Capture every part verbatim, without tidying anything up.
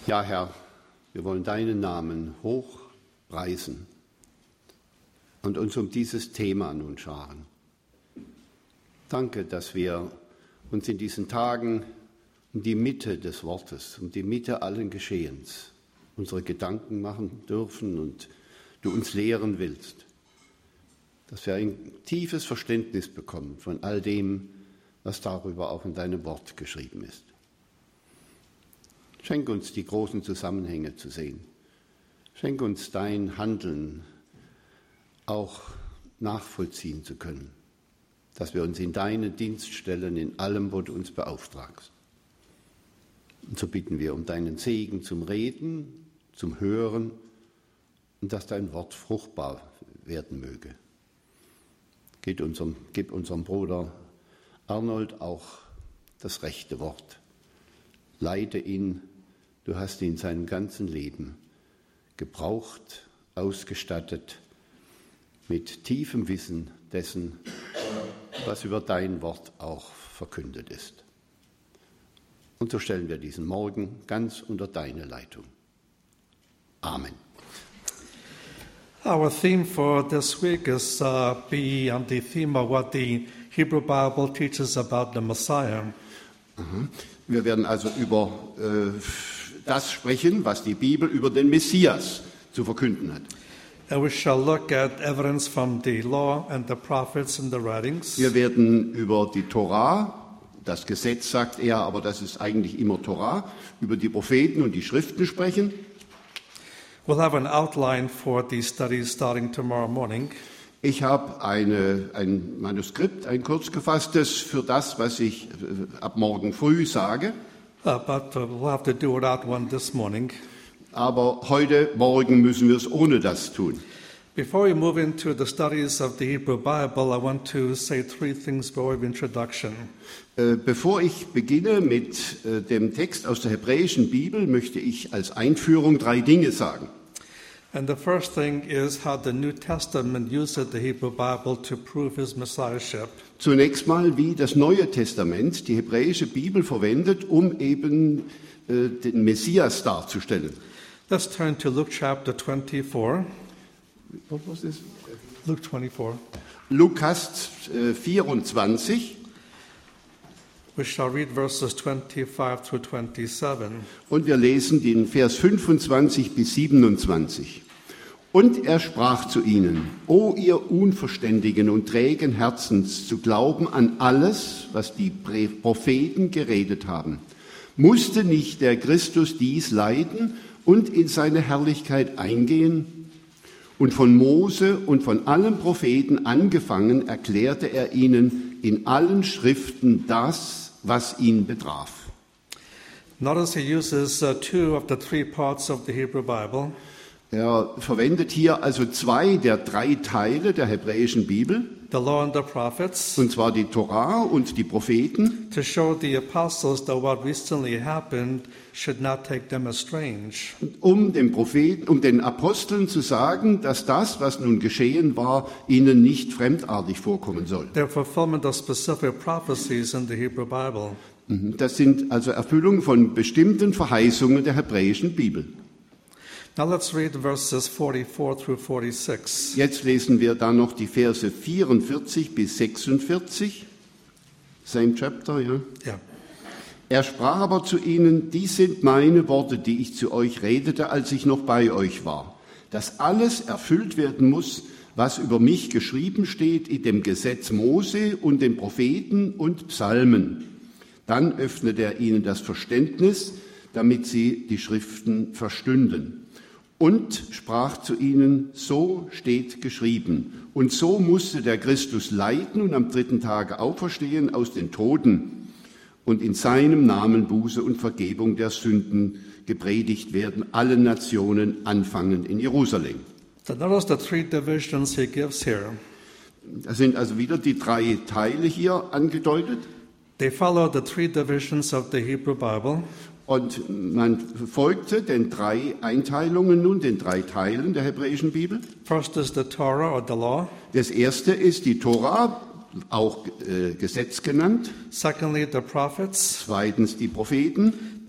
Ja, Herr, wir wollen deinen Namen hoch preisen und uns um dieses Thema nun scharen. Danke, dass wir uns in diesen Tagen um die Mitte des Wortes, um die Mitte allen Geschehens unsere Gedanken machen dürfen und du uns lehren willst, dass wir ein tiefes Verständnis bekommen von all dem, was darüber auch in deinem Wort geschrieben ist. Schenk uns die großen Zusammenhänge zu sehen. Schenk uns dein Handeln auch nachvollziehen zu können, dass wir uns in deinen Dienst stellen, in allem, wo du uns beauftragst. Und so bitten wir um deinen Segen zum Reden, zum Hören und dass dein Wort fruchtbar werden möge. Gib unserem, gib unserem Bruder Arnold auch das rechte Wort. Leite ihn, du hast ihn in seinem ganzen Leben gebraucht, ausgestattet mit tiefem Wissen dessen, was über dein Wort auch verkündet ist. Und so stellen wir diesen Morgen ganz unter deine Leitung. Amen. Our theme for this week is uh, be on the theme of what the Hebrew Bible teaches about the Messiah. Mhm. Wir werden also über äh, das sprechen, was die Bibel über den Messias zu verkünden hat. And we shall look at evidence from the law and the prophets and the writings. Wir werden über die Torah, das Gesetz sagt er, aber das ist eigentlich immer Torah, über die Propheten und die Schriften sprechen. We'll have an outline for the studies starting tomorrow morning. Ich habe eine, ein Manuskript, ein kurz gefasstes, für das, was ich ab morgen früh sage. Uh, but uh, we'll have to do without one this morning. Aber heute Morgen müssen wir es ohne das tun. Before we move into the studies of the Hebrew Bible, I want to say three things by way of introduction. Äh, bevor ich beginne mit äh, dem Text aus der hebräischen Bibel, möchte ich als Einführung drei Dinge sagen. And the first thing is how the New Testament uses the Hebrew Bible to prove his messiahship. Zunächst mal, wie das Neue Testament die hebräische Bibel verwendet, um eben äh, den Messias darzustellen. Let's turn to Luke chapter twenty-four. Was was ist? Luke twenty-four. Lukas äh, vierundzwanzig. We shall read verses twenty-five through twenty-seven. Und wir lesen den Vers fünfundzwanzig bis siebenundzwanzig. Und er sprach zu ihnen: O ihr unverständigen und trägen Herzens, zu glauben an alles, was die Propheten geredet haben. Musste nicht der Christus dies leiden und in seine Herrlichkeit eingehen? Und von Mose und von allen Propheten angefangen erklärte er ihnen in allen Schriften das, was ihn betraf. Notice he uses uh, two of the three parts of the Hebrew Bible. Er verwendet hier also zwei der drei Teile der hebräischen Bibel, The law and the prophets, und zwar die Torah und die Propheten, to show the apostles that what recently happened should not take them as strange. um den Propheten, um den Aposteln zu sagen, dass das, was nun geschehen war, ihnen nicht fremdartig vorkommen soll. They're fulfillment of specific prophecies in the Hebrew Bible. Das sind also Erfüllungen von bestimmten Verheißungen der hebräischen Bibel. Now let's read verses forty-four through forty-six. Jetzt lesen wir dann noch die Verse vierundvierzig bis sechsundvierzig. Same chapter, ja? Yeah. Er sprach aber zu ihnen: Dies sind meine Worte, die ich zu euch redete, als ich noch bei euch war, dass alles erfüllt werden muss, was über mich geschrieben steht in dem Gesetz Mose und den Propheten und Psalmen. Dann öffnete er ihnen das Verständnis, damit sie die Schriften verstünden. Und sprach zu ihnen: So steht geschrieben. Und so musste der Christus leiden und am dritten Tage auferstehen aus den Toten und in seinem Namen Buße und Vergebung der Sünden gepredigt werden, allen Nationen, anfangend in Jerusalem. So notice the three divisions he gives here. Das sind also wieder die drei Teile hier angedeutet. They follow the three divisions of the Hebrew Bible. Und man folgte den drei Einteilungen nun, den drei Teilen der hebräischen Bibel. First is the Torah or the law. Das erste ist die Tora, auch äh, Gesetz genannt. Secondly, the prophets. Zweitens die Propheten.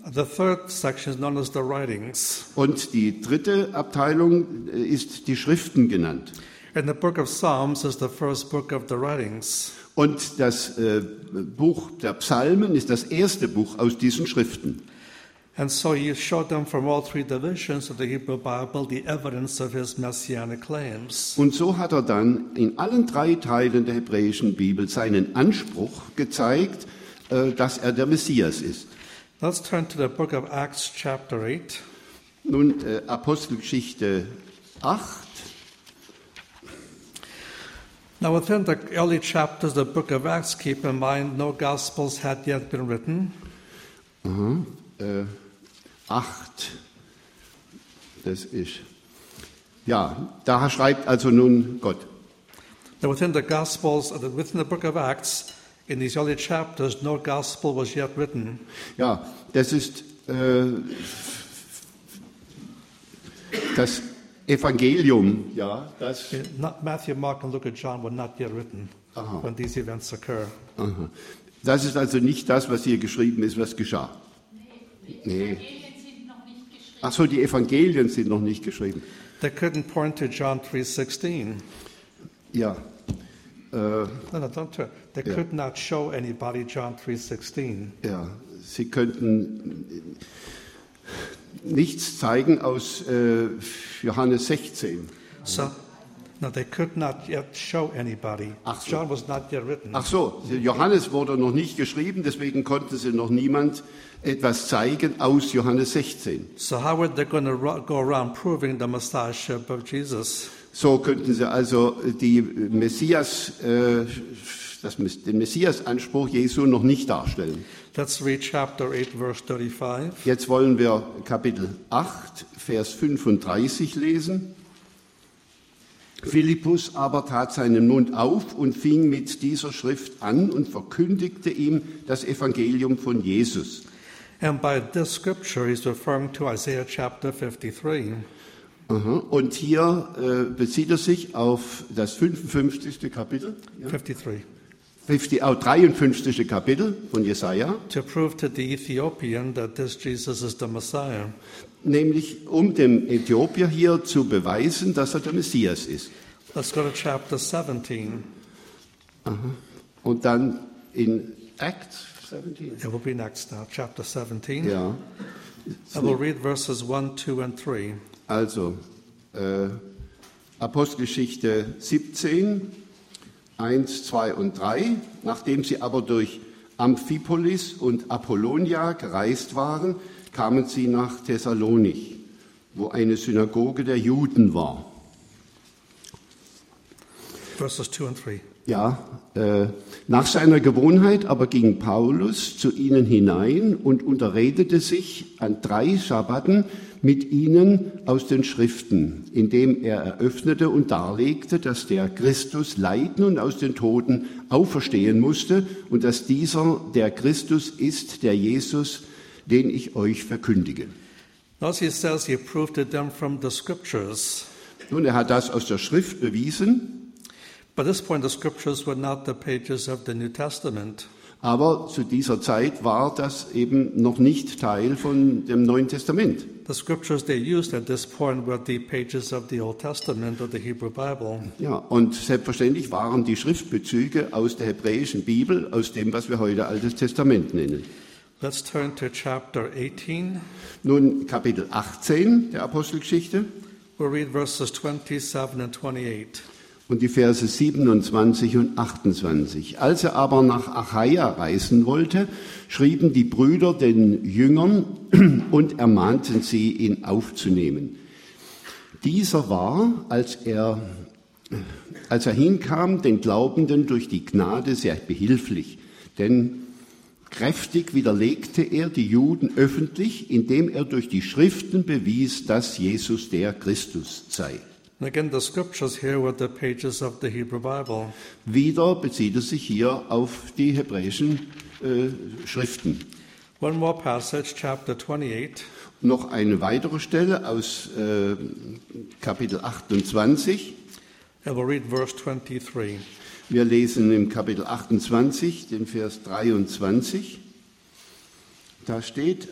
The third section is known as the writings. Und die dritte Abteilung ist die Schriften genannt. And the book of Psalms is the first book of the writings. Und das äh, Buch der Psalmen ist das erste Buch aus diesen Schriften. And so he showed them from all three divisions of the Hebrew Bible the evidence of his messianic claims. Und so hat er dann in allen drei Teilen der hebräischen Bibel seinen Anspruch gezeigt, äh, dass er der Messias ist. Let's turn to the book of Acts chapter eight. Nun äh, Apostelgeschichte acht. Now within the early chapters of the book of Acts, keep in mind, no Gospels had yet been written. Aha, äh, acht. Das ist, ja, da schreibt also nun Gott. Now within the Gospels, uh, within the book of Acts, in these early chapters, no Gospel was yet written. Ja, das ist äh, das Evangelium, ja, das. Not Matthew, Mark, and Luke and John were not yet written Aha. when these events occur. Aha. Das ist also nicht das, was hier geschrieben ist, was geschah. Nee. Ach so, die Evangelien sind noch nicht geschrieben. They couldn't point to John three sixteen. Ja. Äh, No, no, don't turn. They Yeah. could not show anybody John three sixteen. ja, Sie könnten nichts zeigen aus äh, Johannes sechzehn. So, no, they could not yet show anybody. Ach so. John was not yet written. Ach so, Johannes wurde noch nicht geschrieben, deswegen konnte sie noch niemand etwas zeigen aus Johannes sechzehn. So how were they going to ru- go around proving the messiahship of Jesus? So könnten sie also die Messias, äh, das, den Messias-Anspruch Jesu noch nicht darstellen. Let's read chapter eight, verse thirty-five. Jetzt wollen wir Kapitel acht, Vers fünfunddreißig lesen. Philippus aber tat seinen Mund auf und fing mit dieser Schrift an und verkündigte ihm das Evangelium von Jesus. And by this scripture, he's referring to Isaiah chapter fifty-three. Aha. Und hier äh, bezieht er sich auf das fünfundfünfzigste Kapitel, ja? fifty-three. fünfzig, oh, dreiundfünfzigste Kapitel von Jesaja, To prove to the Ethiopian that this Jesus is the Messiah. nämlich um dem Äthiopier hier zu beweisen, dass er der Messias ist. Let's go to chapter seventeen. Aha. Und dann in Acts siebzehn. It will be next now, chapter seventeen. Ja, I will read verses one, two, and three. also äh, Apostelgeschichte siebzehn, eins, zwei und drei. Nachdem sie aber durch Amphipolis und Apollonia gereist waren, kamen sie nach Thessalonich, wo eine Synagoge der Juden war. Verses two and three. Ja, äh, nach seiner Gewohnheit aber ging Paulus zu ihnen hinein und unterredete sich an drei Sabbaten mit ihnen aus den Schriften, indem er eröffnete und darlegte, dass der Christus leiden und aus den Toten auferstehen musste und dass dieser der Christus ist, der Jesus, den ich euch verkündige. Notice he says he proved to them from the scriptures. Nun, er hat das aus der Schrift bewiesen. By this point, the scriptures were not the pages of the New Testament. Aber zu dieser Zeit war das eben noch nicht Teil von dem Neuen Testament. The scriptures they used at this point were the pages of the Old Testament or the Hebrew Bible. Ja, und selbstverständlich waren die Schriftbezüge aus der hebräischen Bibel, aus dem, was wir heute Altes Testament nennen. Let's turn to chapter eighteen. Nun Kapitel achtzehn der Apostelgeschichte We'll read verses twenty-seven and twenty-eight. und die Verse siebenundzwanzig und achtundzwanzig. Als er aber nach Achaia reisen wollte, schrieben die Brüder den Jüngern und ermahnten sie, ihn aufzunehmen. Dieser war, als er, als er hinkam, den Glaubenden durch die Gnade sehr behilflich, denn kräftig widerlegte er die Juden öffentlich, indem er durch die Schriften bewies, dass Jesus der Christus sei. And again, the scriptures here were the pages of the Hebrew Bible. Wieder bezieht es sich hier auf die hebräischen äh, Schriften. One more passage, chapter twenty-eight. Noch eine weitere Stelle aus äh, Kapitel achtundzwanzig. I will read verse twenty-three. Wir lesen im Kapitel achtundzwanzig den Vers dreiundzwanzig. Da steht,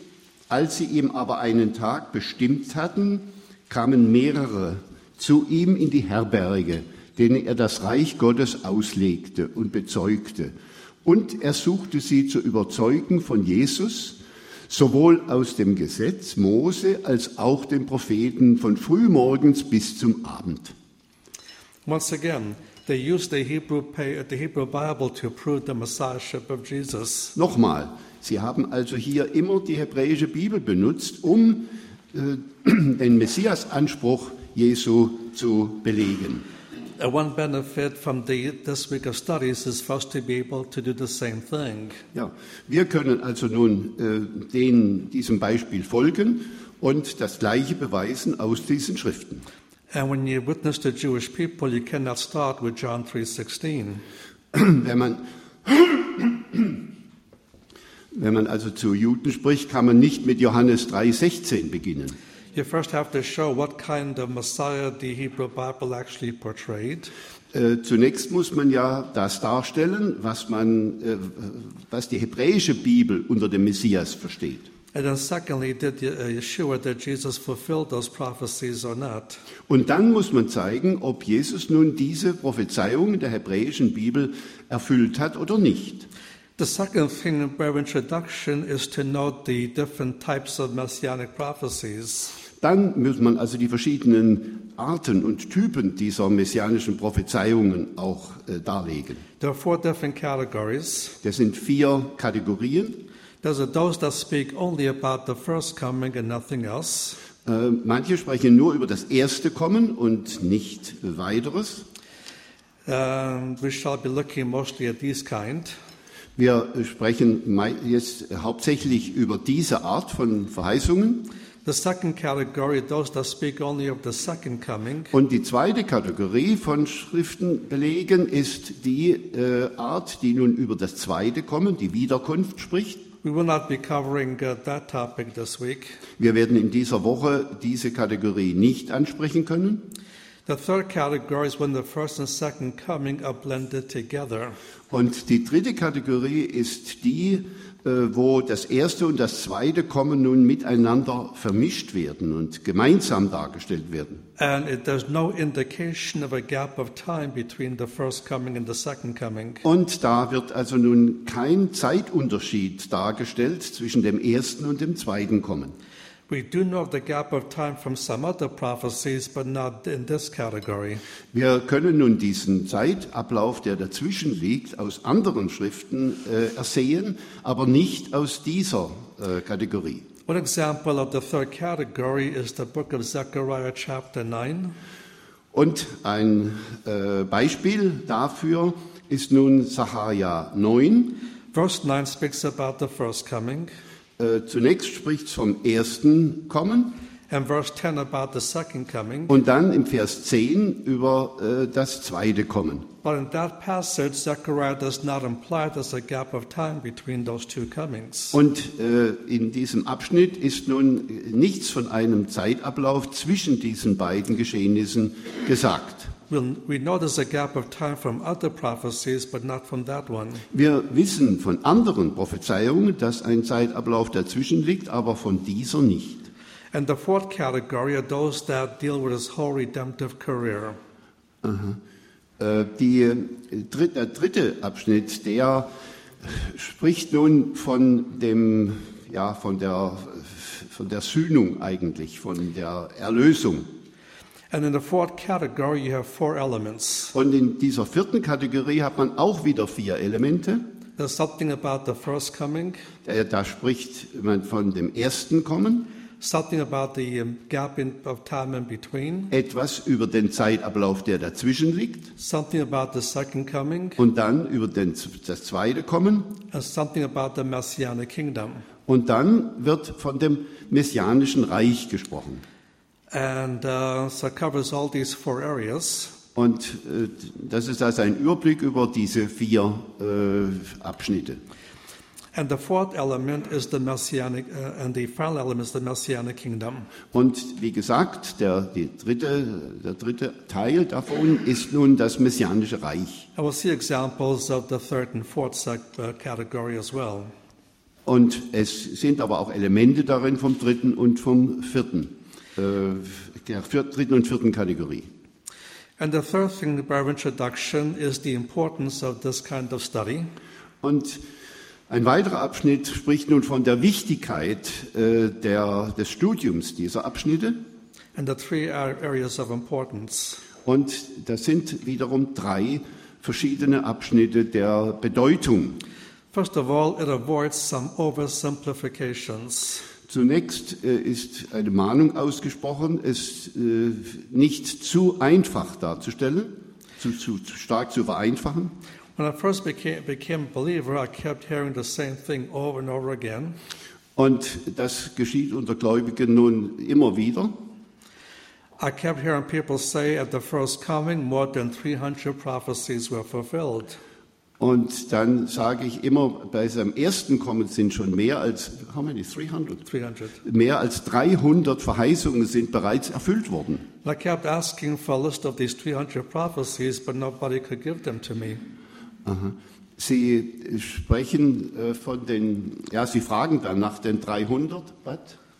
Als sie ihm aber einen Tag bestimmt hatten, kamen mehrere zu ihm in die Herberge, denen er das Reich Gottes auslegte und bezeugte. Und er suchte sie zu überzeugen von Jesus, sowohl aus dem Gesetz Mose als auch den Propheten von frühmorgens bis zum Abend. Once again, they used the Hebrew, the Hebrew Bible to prove the Messiahship of Jesus. Nochmal, sie haben also hier immer die hebräische Bibel benutzt, um äh, den Messias-Anspruch Jesu zu belegen. Uh, one benefit from the, this week of studies is for us to be able to do the same thing. Ja, wir können also nun äh, den, diesem Beispiel folgen und das Gleiche beweisen aus diesen Schriften. And when you witness to Jewish people, you cannot start with John three sixteen. Wenn man, wenn man also zu Juden spricht, kann man nicht mit Johannes drei sechzehn beginnen. You first have to show what kind of Messiah the Hebrew Bible actually portrayed. Äh, zunächst muss man ja das darstellen, was, man, äh, was die hebräische Bibel unter dem Messias versteht. And then secondly, did Yeshua, that Jesus fulfilled those prophecies or not? Und dann muss man zeigen, ob Jesus nun diese Prophezeiungen der hebräischen Bibel erfüllt hat oder nicht. The second thing by introduction is to note the different types of messianic prophecies. Dann muss man also die verschiedenen Arten und Typen dieser messianischen Prophezeiungen auch äh, darlegen. There are four different categories. Das sind vier Kategorien. There's a those that speak only about the first coming and nothing else. Äh, manche sprechen nur über das erste Kommen und nicht weiteres. Um, we shall be looking mostly at these kind. Wir sprechen jetzt hauptsächlich über diese Art von Verheißungen. The second category, those that speak only of the second coming. Und die zweite Kategorie von Schriften belegen ist die äh, Art, die nun über das zweite Kommen, die Wiederkunft spricht. We will not be covering uh, that topic this week. Wir werden in dieser Woche diese Kategorie nicht ansprechen können. The third category is when the first and second coming are blended together. Und die dritte Kategorie ist die, wo das erste und das zweite Kommen nun miteinander vermischt werden und gemeinsam dargestellt werden. And it, there's no indication of a gap of time between the first coming and the second coming. Und da wird also nun kein Zeitunterschied dargestellt zwischen dem ersten und dem zweiten Kommen. We do know of the gap of time from some other prophecies, but not in this category. Wir können nun diesen Zeitablauf, der dazwischen liegt, aus anderen Schriften äh, ersehen, aber nicht aus dieser äh, Kategorie. One example of the third category is the book of Zechariah chapter nine. Und ein äh, Beispiel dafür ist nun Sacharja neun. Verse nine speaks about the first coming. Äh, zunächst spricht es vom ersten Kommen. And verse ten about the second coming. Und dann im Vers zehn über äh, das zweite Kommen. But in that passage, Zechariah does not imply there's a gap of time between those two comings. Und äh, in diesem Abschnitt ist nun nichts von einem Zeitablauf zwischen diesen beiden Geschehnissen gesagt. We'll, we know there's a gap of time from other prophecies, but not from that one. Wir wissen von anderen Prophezeiungen, dass ein Zeitablauf dazwischen liegt, aber von dieser nicht. And the fourth category are those that deal with his whole redemptive career. Aha. Äh, die, der dritte Abschnitt, der spricht nun von dem, ja, von der, von der Sühnung eigentlich, von der Erlösung. And in the fourth category, you have four elements. Und in dieser vierten Kategorie hat man auch wieder vier Elemente. There's something about the first coming, Da, da spricht man von dem ersten Kommen, something about the um, gap in, of time in between, etwas über den Zeitablauf, der dazwischen liegt, something about the second coming, und dann über den, das zweite Kommen. and something about the Messianic kingdom. Und dann wird von dem messianischen Reich gesprochen. And uh, so it covers all these four areas. Und äh, das ist also ein Überblick über diese vier äh, Abschnitte. And the fourth element is the Messianic, uh, and the final element is the Messianic kingdom. Und wie gesagt, der, die dritte, der dritte Teil davon ist nun das messianische Reich. And we'll see examples of the third and fourth sec- uh, category as well. Und es sind aber auch Elemente darin vom dritten und vom vierten, äh, der dritten und vierten Kategorie. And the third thing by introduction is the importance of this kind of study. Und ein weiterer Abschnitt spricht nun von der Wichtigkeit äh, der, des Studiums dieser Abschnitte. And the three areas of importance. Und das sind wiederum drei verschiedene Abschnitte der Bedeutung. First of all, it avoids some oversimplifications. Zunächst äh, ist eine Mahnung ausgesprochen, es äh, nicht zu einfach darzustellen, zu, zu, zu stark zu vereinfachen. When I first became, became a believer, I kept hearing the same thing over and over again. Und das geschieht unter Gläubigen nun immer wieder. I kept hearing people say at the first coming, more than three hundred prophecies were fulfilled. Und dann sage ich immer, bei seinem ersten Kommen sind schon mehr als, how many, dreihundert? dreihundred. Mehr als dreihundert Verheißungen sind bereits erfüllt worden. And I kept asking for a list of these three hundred prophecies, but nobody could give them to me. Aha. Sie sprechen äh, von den, ja, Sie fragen dann nach den dreihundert, what?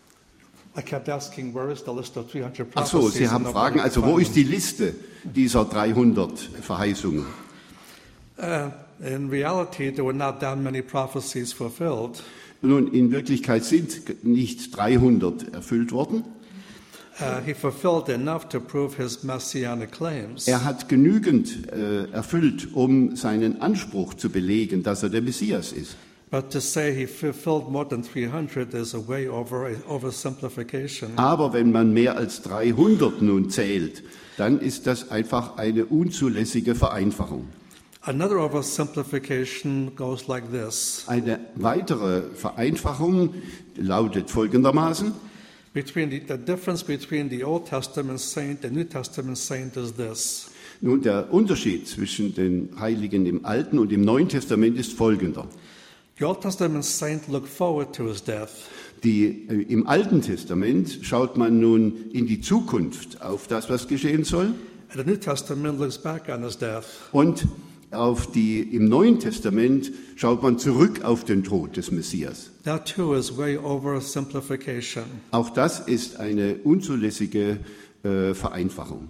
I kept asking, where is the list of three hundred Ach prophecies? so, Sie haben and Fragen, nobody also could wo find ist die Liste dieser dreihundert Verheißungen? them. Uh, in reality, there were not that many prophecies fulfilled. Nun, in Wirklichkeit sind nicht dreihundert erfüllt worden. Uh, he fulfilled enough to prove his messianic claims. Er hat genügend äh, erfüllt, um seinen Anspruch zu belegen, dass er der Messias ist. But to say he fulfilled more than three hundred is a way over oversimplification. Aber wenn man mehr als dreihundert nun zählt, dann ist das einfach eine unzulässige Vereinfachung. Another oversimplification goes like this. Eine weitere Vereinfachung lautet folgendermaßen: Between the, the difference between the Old Testament saint and New Testament saint is this. Nun, der Unterschied zwischen den Heiligen im Alten und im Neuen Testament ist folgender. The Old Testament saint looked forward to his death. Die, äh, Im Alten Testament schaut man nun in die Zukunft auf das, was geschehen soll. And the New Testament looks back on his death. Und auf die, im Neuen Testament schaut man zurück auf den Tod des Messias. That too is way oversimplification. Auch das ist eine unzulässige äh, Vereinfachung.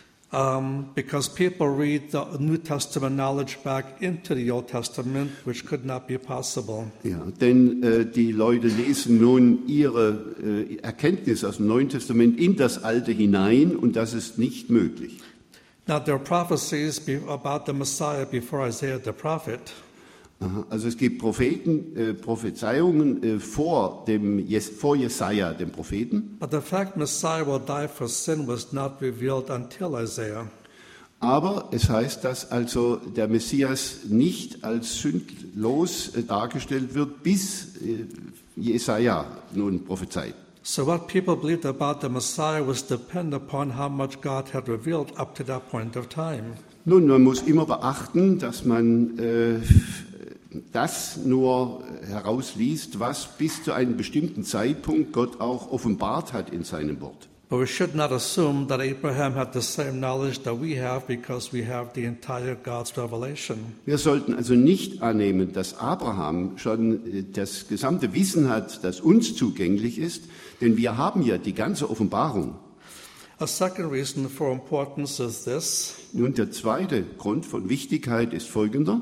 Um, because people read the New Testament knowledge back into the Old Testament, which could not be possible. Ja, denn äh, die Leute lesen nun ihre äh, Erkenntnis aus dem Neuen Testament in das Alte hinein und das ist nicht möglich. Now, there are prophecies be- about the Messiah before Isaiah the prophet. Aha, also es gibt Propheten, äh, Prophezeiungen äh, vor, dem, Jes- vor Jesaja, dem Propheten. But the fact Messiah will die for sin was not revealed until Isaiah. Aber es heißt, dass also der Messias nicht als sündlos äh, dargestellt wird, bis äh, Jesaja nun prophezeit. So what people believed about the Messiah was dependent upon how much God had revealed up to that point of time. Nun, man muss immer beachten, dass man äh, das nur herausliest, was bis zu einem bestimmten Zeitpunkt Gott auch offenbart hat in seinem Wort. But we should not assume that Abraham had the same knowledge that we have because we have the entire God's revelation. Wir sollten also nicht annehmen, dass Abraham schon äh, das gesamte Wissen hat, das uns zugänglich ist, denn wir haben ja die ganze Offenbarung. A second reason for importance is this. Nun, der zweite Grund von Wichtigkeit ist folgender.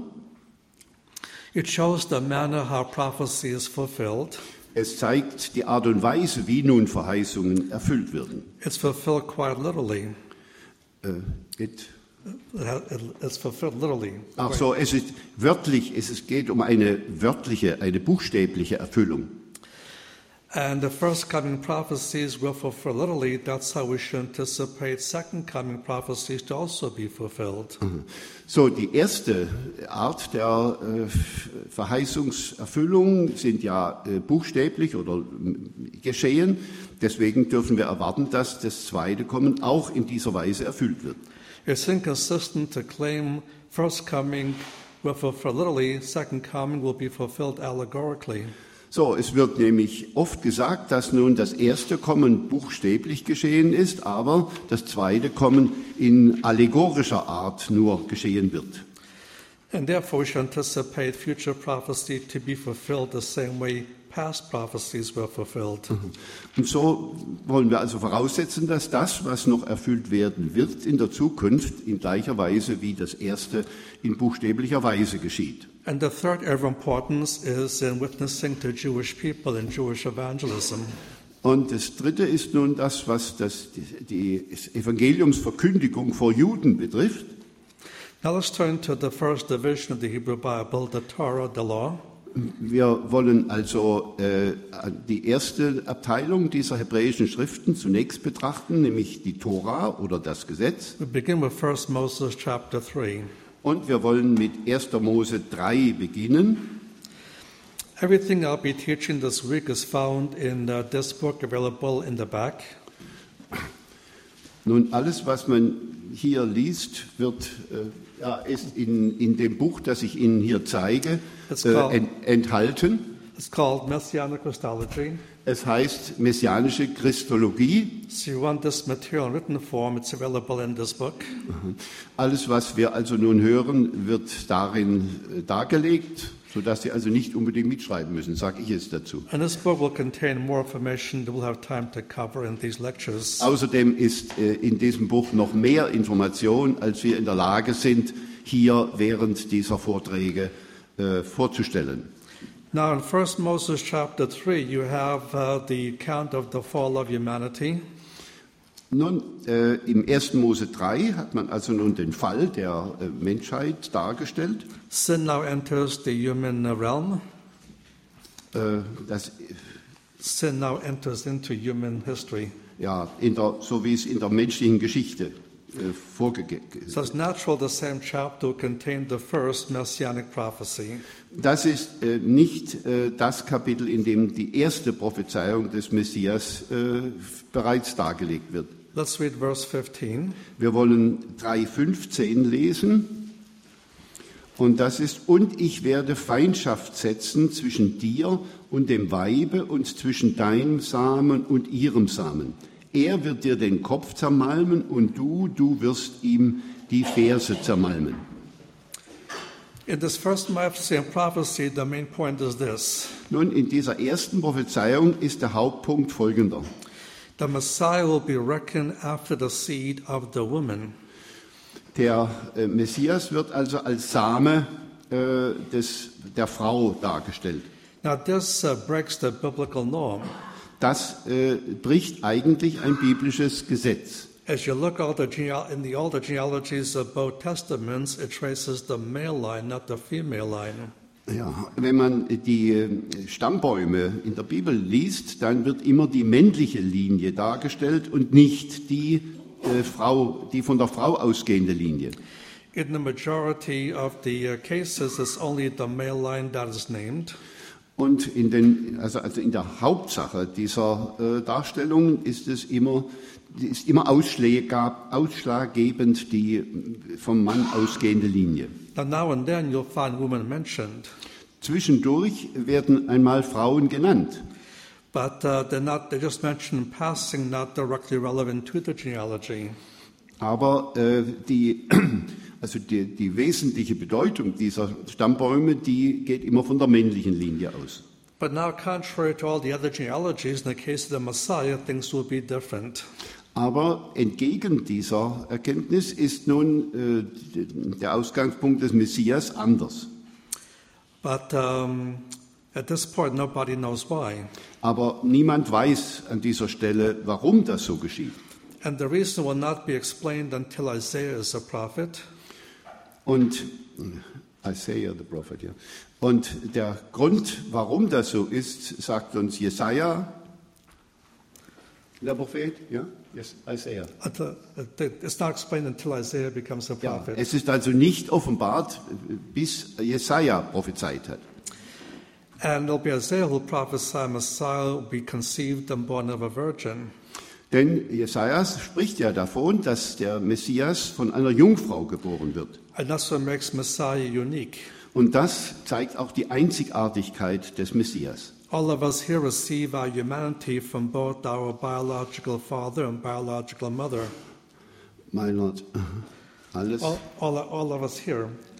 It shows the manner how prophecy is fulfilled. Es zeigt die Art und Weise, wie nun Verheißungen erfüllt werden. It's fulfilled quite literally. Äh, it, It's fulfilled literally. ach so, es ist wörtlich, es geht um eine wörtliche, eine buchstäbliche Erfüllung. And the first coming prophecies will fulfill literally. That's how we should anticipate second coming prophecies to also be fulfilled. So, die erste Art der äh, Verheißungserfüllung sind ja äh, buchstäblich oder äh, geschehen. Deswegen dürfen wir erwarten, dass das zweite Kommen auch in dieser Weise erfüllt wird. It's inconsistent to claim first coming will fulfill literally, second coming will be fulfilled allegorically. So, es wird nämlich oft gesagt, dass nun das erste Kommen buchstäblich geschehen ist, aber das zweite Kommen in allegorischer Art nur geschehen wird. And therefore we should anticipate future prophecy to be fulfilled the same way past prophecies were fulfilled. Und so wollen wir also voraussetzen, dass das, was noch erfüllt werden wird in der Zukunft, in gleicher Weise wie das erste in buchstäblicher Weise geschieht. And the third area of importance is in witnessing to Jewish people in Jewish evangelism. Und das dritte ist nun das, was das, die, die Evangeliumsverkündigung vor Juden betrifft. Now let's turn to the first division of the Hebrew Bible, the Torah, the law. Wir wollen also äh, die erste Abteilung dieser hebräischen Schriften zunächst betrachten, nämlich die Tora oder das Gesetz. We begin with First Moses chapter three. Und wir wollen mit erster Mose drei beginnen. Everything I'll be teaching this week is found in uh, this book available in the back. Nun, alles, was man hier liest, wird, äh, ja, ist in, in dem Buch, das ich Ihnen hier zeige, äh, ent, enthalten. It's called Messianic Christology. Es heißt Messianische Christologie. So you want this material in written form, it's available in this book. Alles, was wir also nun hören, wird darin äh, dargelegt, sodass Sie also nicht unbedingt mitschreiben müssen, sage ich es dazu. And this book will contain more information that we'll have time to cover in these lectures. Außerdem ist äh, in diesem Buch noch mehr Information, als wir in der Lage sind, hier während dieser Vorträge äh, vorzustellen. Now in First Moses chapter three, you have uh, the account of the fall of humanity. Nun, äh, im ersten Mose drei hat man also nun den Fall der äh, Menschheit dargestellt. Sin now enters the human realm. Äh, das, Sin now enters into human history. ja, in der, so wie es in der menschlichen Geschichte äh, vorgegeben ist. So it's natural the same chapter will contain the first messianic prophecy. Das ist äh, nicht äh, das Kapitel, in dem die erste Prophezeiung des Messias äh, bereits dargelegt wird. Let's read verse fifteen. Wir wollen drei fünfzehn lesen. Und das ist, und ich werde Feindschaft setzen zwischen dir und dem Weibe und zwischen deinem Samen und ihrem Samen. Er wird dir den Kopf zermalmen und du, du wirst ihm die Ferse zermalmen. In this first Messianic prophecy, the main point is this. Nun, in dieser ersten Prophezeiung ist der Hauptpunkt folgender. The Messiah will be reckoned after the seed of the woman. Der äh, Messias wird also als Same äh, des, der Frau dargestellt. Now this uh, breaks the biblical norm. Das äh, bricht eigentlich ein biblisches Gesetz. As you look all the geneal- in the, all the genealogies of both testaments, it traces the male line, not the female line. Ja, wenn man die äh, Stammbäume in der Bibel liest, dann wird immer die männliche Linie dargestellt und nicht die äh, Frau, die von der Frau ausgehende Linie. In the majority of the uh, cases, it's only the male line that is named. Und in den, also, also in der Hauptsache dieser äh, Darstellung ist es immer, ist immer ausschlag, ausschlaggebend die vom Mann ausgehende Linie. Now, now and then you'll find women mentioned, Zwischendurch werden einmal Frauen genannt, but uh, they're not. They're just mentioned in passing, not directly relevant to the genealogy. aber äh, die, also die, die wesentliche Bedeutung dieser Stammbäume, die geht immer von der männlichen Linie aus. But now, contrary to all the other genealogies, in the case of the Messiah, things will be different. Aber entgegen dieser Erkenntnis ist nun äh, der Ausgangspunkt des Messias anders. But um, at this point, nobody knows why. Aber niemand weiß an dieser Stelle, warum das so geschieht. And the reason will not be explained until Isaiah is a prophet. Und Isaiah, the prophet, ja. Und der Grund, warum das so ist, sagt uns Jesaja, der Prophet, ja, yes, Isaiah. It's not explained until Isaiah becomes a Ja, prophet. es ist also nicht offenbart, bis Jesaja prophezeit hat. And it'll be Isaiah who will prophesy Messiah will be conceived and born of a virgin. Denn Jesajas spricht ja davon, dass der Messias von einer Jungfrau geboren wird. And that's what makes Messiah unique. Und das zeigt auch die Einzigartigkeit des Messias. All of us here receive our humanity from both our biological father and biological mother. Meiner, alles. All, all, all of us here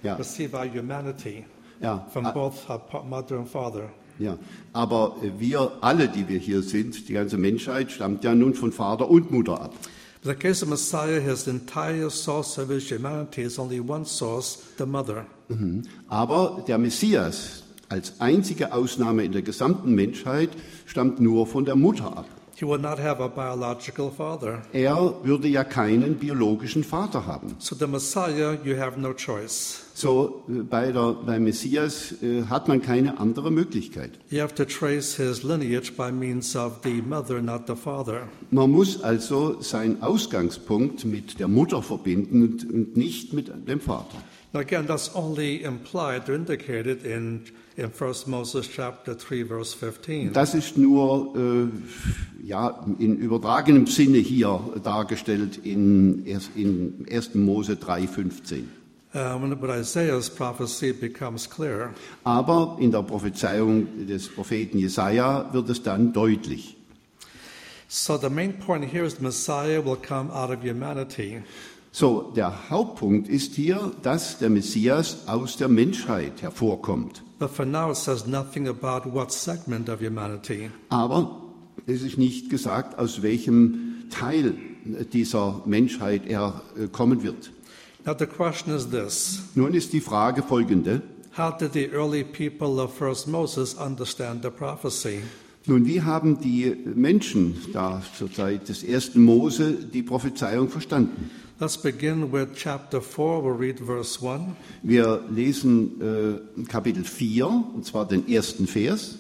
Ja. receive our humanity Ja, from a- both our pa- mother and father. ja, aber äh, wir alle, die wir hier sind, die ganze Menschheit, stammt ja nun von Vater und Mutter ab. In the case of Messiah, his entire source of his humanity is only one source, the mother. Mhm. Aber der Messias als einzige Ausnahme in der gesamten Menschheit stammt nur von der Mutter ab. He will not have a biological father. Er würde ja keinen biologischen Vater haben. So the Messiah, you have no choice. So äh, bei der, beim Messias äh, hat man keine andere Möglichkeit. You have to trace his lineage by means of the mother, not the father. Man muss also seinen Ausgangspunkt mit der Mutter verbinden und, und nicht mit dem Vater. Now again, that's only implied or indicated in, in First Moses chapter three, verse fifteen. Das ist nur äh, ja, in übertragenem Sinne hier dargestellt in, in ersten Mose drei fünfzehn. Uh, when, but Isaiah's prophecy becomes clear. Aber in der Prophezeiung des Propheten Jesaja wird es dann deutlich. So the main point here is the Messiah will come out of humanity. So, der Hauptpunkt ist hier, dass der Messias aus der Menschheit hervorkommt. But for now, it says nothing about what segment of humanity. Aber es ist nicht gesagt, aus welchem Teil dieser Menschheit er äh, kommen wird. Now the question is this: Nun ist die Frage folgende. how did the early people of First Moses understand the prophecy? Nun, wie haben die Menschen da zur Zeit des ersten Mose die Prophezeiung verstanden? Let's begin with chapter four. We'll read verse one. Wir lesen äh, Kapitel vier, und zwar den ersten Vers.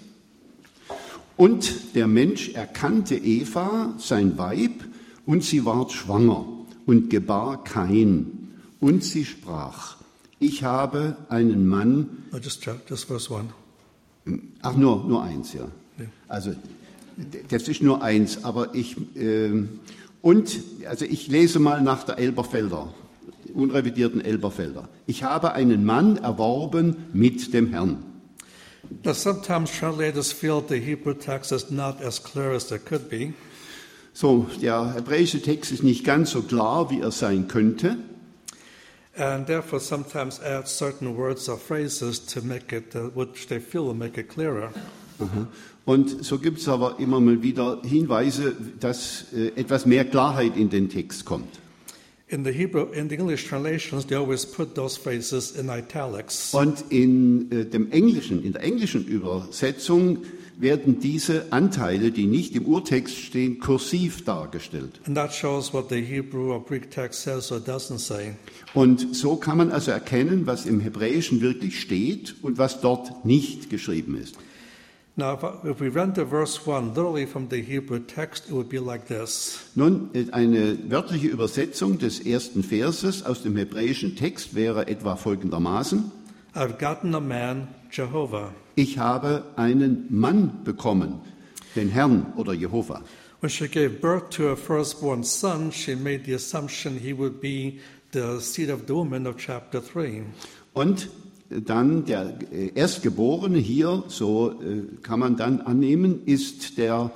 Und der Mensch erkannte Eva, sein Weib, und sie ward schwanger und gebar Kain. Und sie sprach, ich habe einen Mann, Oh, just, chap- just verse one. ach nur, nur eins, ja. Ja. Also das ist nur eins, aber ich, äh, und, also ich lese mal nach der Elberfelder, unrevidierten Elberfelder. Ich habe einen Mann erworben mit dem Herrn. Now, sometimes translators feel the Hebrew text is not as clear as it could be. So, der hebräische Text ist nicht ganz so klar, wie er sein könnte. And therefore, sometimes add certain words or phrases to make it, uh, which they feel will make it clearer. Aha. Und so gibt es aber immer mal wieder Hinweise, dass äh, etwas mehr Klarheit in den Text kommt. In the Hebrew, in the English translations, they always put those phrases in italics. Und in äh, dem Englischen, in der englischen Übersetzung werden diese Anteile, die nicht im Urtext stehen, kursiv dargestellt. And that shows what the Hebrew or Greek text says or doesn't say. Und so kann man also erkennen, was im Hebräischen wirklich steht und was dort nicht geschrieben ist. Now, if, I- if we render verse one literally from the Hebrew text, it would be like this. Nun, äh, eine wörtliche Übersetzung des ersten Verses aus dem hebräischen Text wäre etwa folgendermaßen: I've gotten a man, Jehovah. Ich habe einen Mann bekommen, den Herrn oder Jehova. When she gave birth to her firstborn son, she made the assumption he would be the seed of the woman of chapter three. Und dann der äh, Erstgeborene hier, so äh, kann man dann annehmen, ist der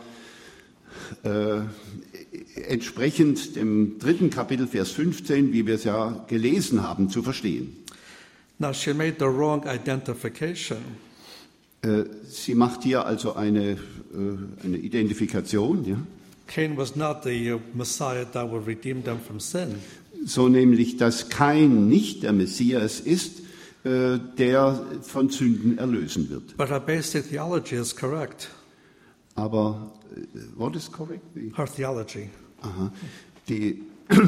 äh, entsprechend dem dritten Kapitel, Vers fünfzehn, wie wir es ja gelesen haben, zu verstehen. Now, she made the wrong identification. Äh, sie macht hier also eine, äh, eine Identifikation, ja? Cain was not the uh, Messiah that would redeem them from sin. So nämlich, dass Kain nicht der Messias ist, äh, der von Sünden erlösen wird. But her basic theology is correct. Aber, äh, what is correct? Die, Her theology. aha, die,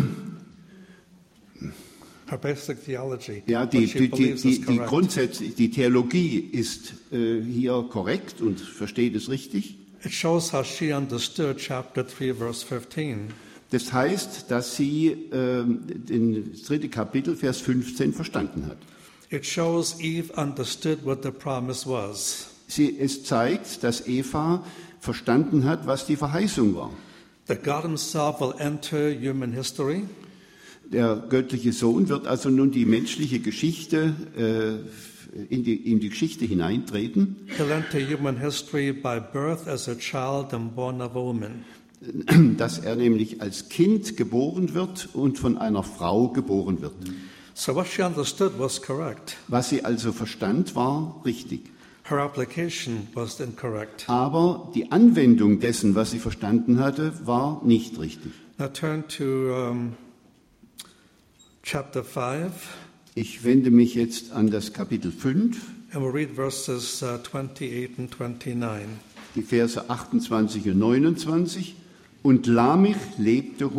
Her basic theology. ja, what die, she die, die, believes die, is die correct. grundsätzlich, die Theologie ist äh, hier korrekt und versteht es richtig. It shows how she understood chapter three, verse fifteen. Das heißt, dass sie äh, den dritte Kapitel, Vers fünfzehn verstanden hat. It shows Eve understood what the promise was. Sie, es zeigt, dass Eva verstanden hat, was die Verheißung war. That God himself will enter human history. Der göttliche Sohn wird also nun die menschliche Geschichte, äh, in, die, in die Geschichte hineintreten, He'll enter human history by birth as a child and born of a woman. dass er nämlich als Kind geboren wird und von einer Frau geboren wird. So what she understood was correct. Was sie also verstand, war richtig. Her application was incorrect. Aber die Anwendung dessen, was sie verstanden hatte, war nicht richtig. Now turn to um, chapter five, Ich wende mich jetzt an das Kapitel fünf, and we'll read verses uh, twenty-eight and twenty-nine. die Verse achtundzwanzig und neunundzwanzig. Und Lamech lebte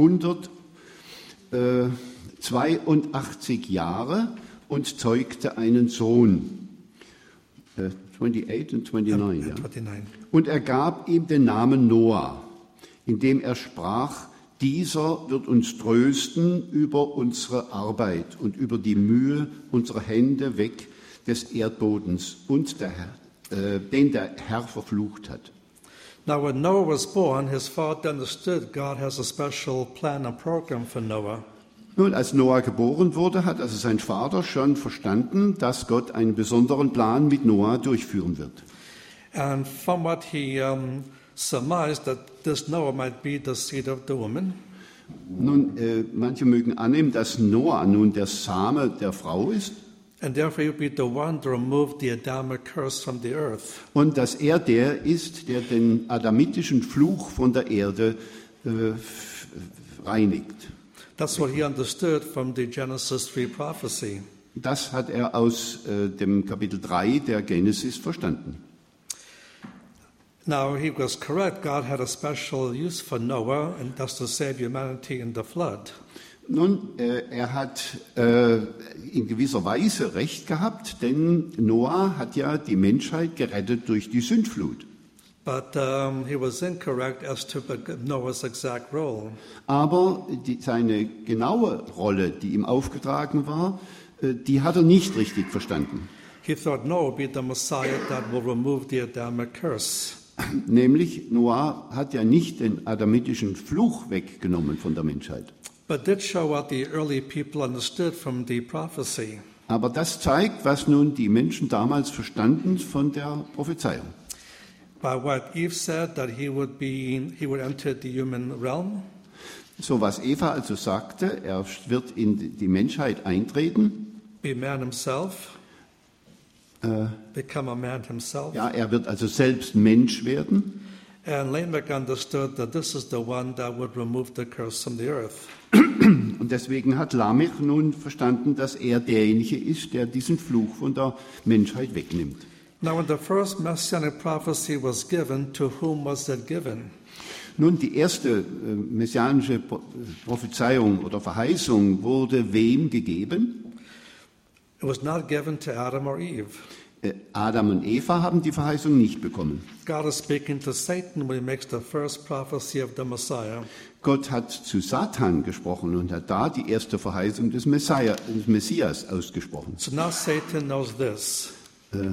hundertzweiundachtzig Jahre und zeugte einen Sohn. Äh, achtundzwanzig und neunundzwanzig, ja. twenty-nine. Und er gab ihm den Namen Noah, indem er sprach, dieser wird uns trösten über unsere Arbeit und über die Mühe unserer Hände weg des Erdbodens, und der Herr, äh, den der Herr verflucht hat. Now when Noah was born, his father understood God has a special plan and program for Noah. Nun, als Noah geboren wurde, hat also sein Vater schon verstanden, dass Gott einen besonderen Plan mit Noah durchführen wird. And from what he um, surmised, that this Noah might be the seed of the woman. Nun, äh, manche mögen annehmen, dass Noah nun der Same der Frau ist And therefore he would be the one to remove the Adamic curse from the earth. und dass er der ist, der den adamitischen Fluch von der Erde äh, f- reinigt. That's what he understood from the Genesis three prophecy. Das hat er aus äh, dem Kapitel drei der Genesis verstanden. Now he was correct. God had a special use for Noah, and that's to save humanity in the flood. Nun, äh, er hat äh, in gewisser Weise recht gehabt, denn Noah hat ja die Menschheit gerettet durch die Sündflut. But um, he was incorrect as to Noah's exact role. Aber die, seine genaue Rolle, die ihm aufgetragen war, äh, die hat er nicht richtig verstanden. He thought Noah would be the Messiah that will remove the Adamic curse. Nämlich, Noah hat ja nicht den adamitischen Fluch weggenommen von der Menschheit. But did show what the early people understood from the prophecy. Aber das zeigt, was nun die Menschen damals verstanden von der Prophezeiung. By what Eve said, that he would be, he would enter the human realm. So was Eva also sagte, er wird in die Menschheit eintreten. Be man himself, Äh, become a man himself. ja, er wird also selbst Mensch werden. And Lamech understood that this is the one that would remove the curse from the earth. Und deswegen hat Lamech nun verstanden, dass er derjenige ist, der diesen Fluch von der Menschheit wegnimmt. Now, when the first messianic prophecy was given, to whom was it given? Nun, die erste äh, messianische Pro- Prophezeiung oder Verheißung wurde wem gegeben? It was not given to Adam or Eve. Äh, Adam und Eva haben die Verheißung nicht bekommen. God is speaking to Satan when he makes the first prophecy of the Messiah. Gott hat zu Satan gesprochen und hat da die erste Verheißung des, Messiah, des Messias ausgesprochen. So now Satan knows this. Äh,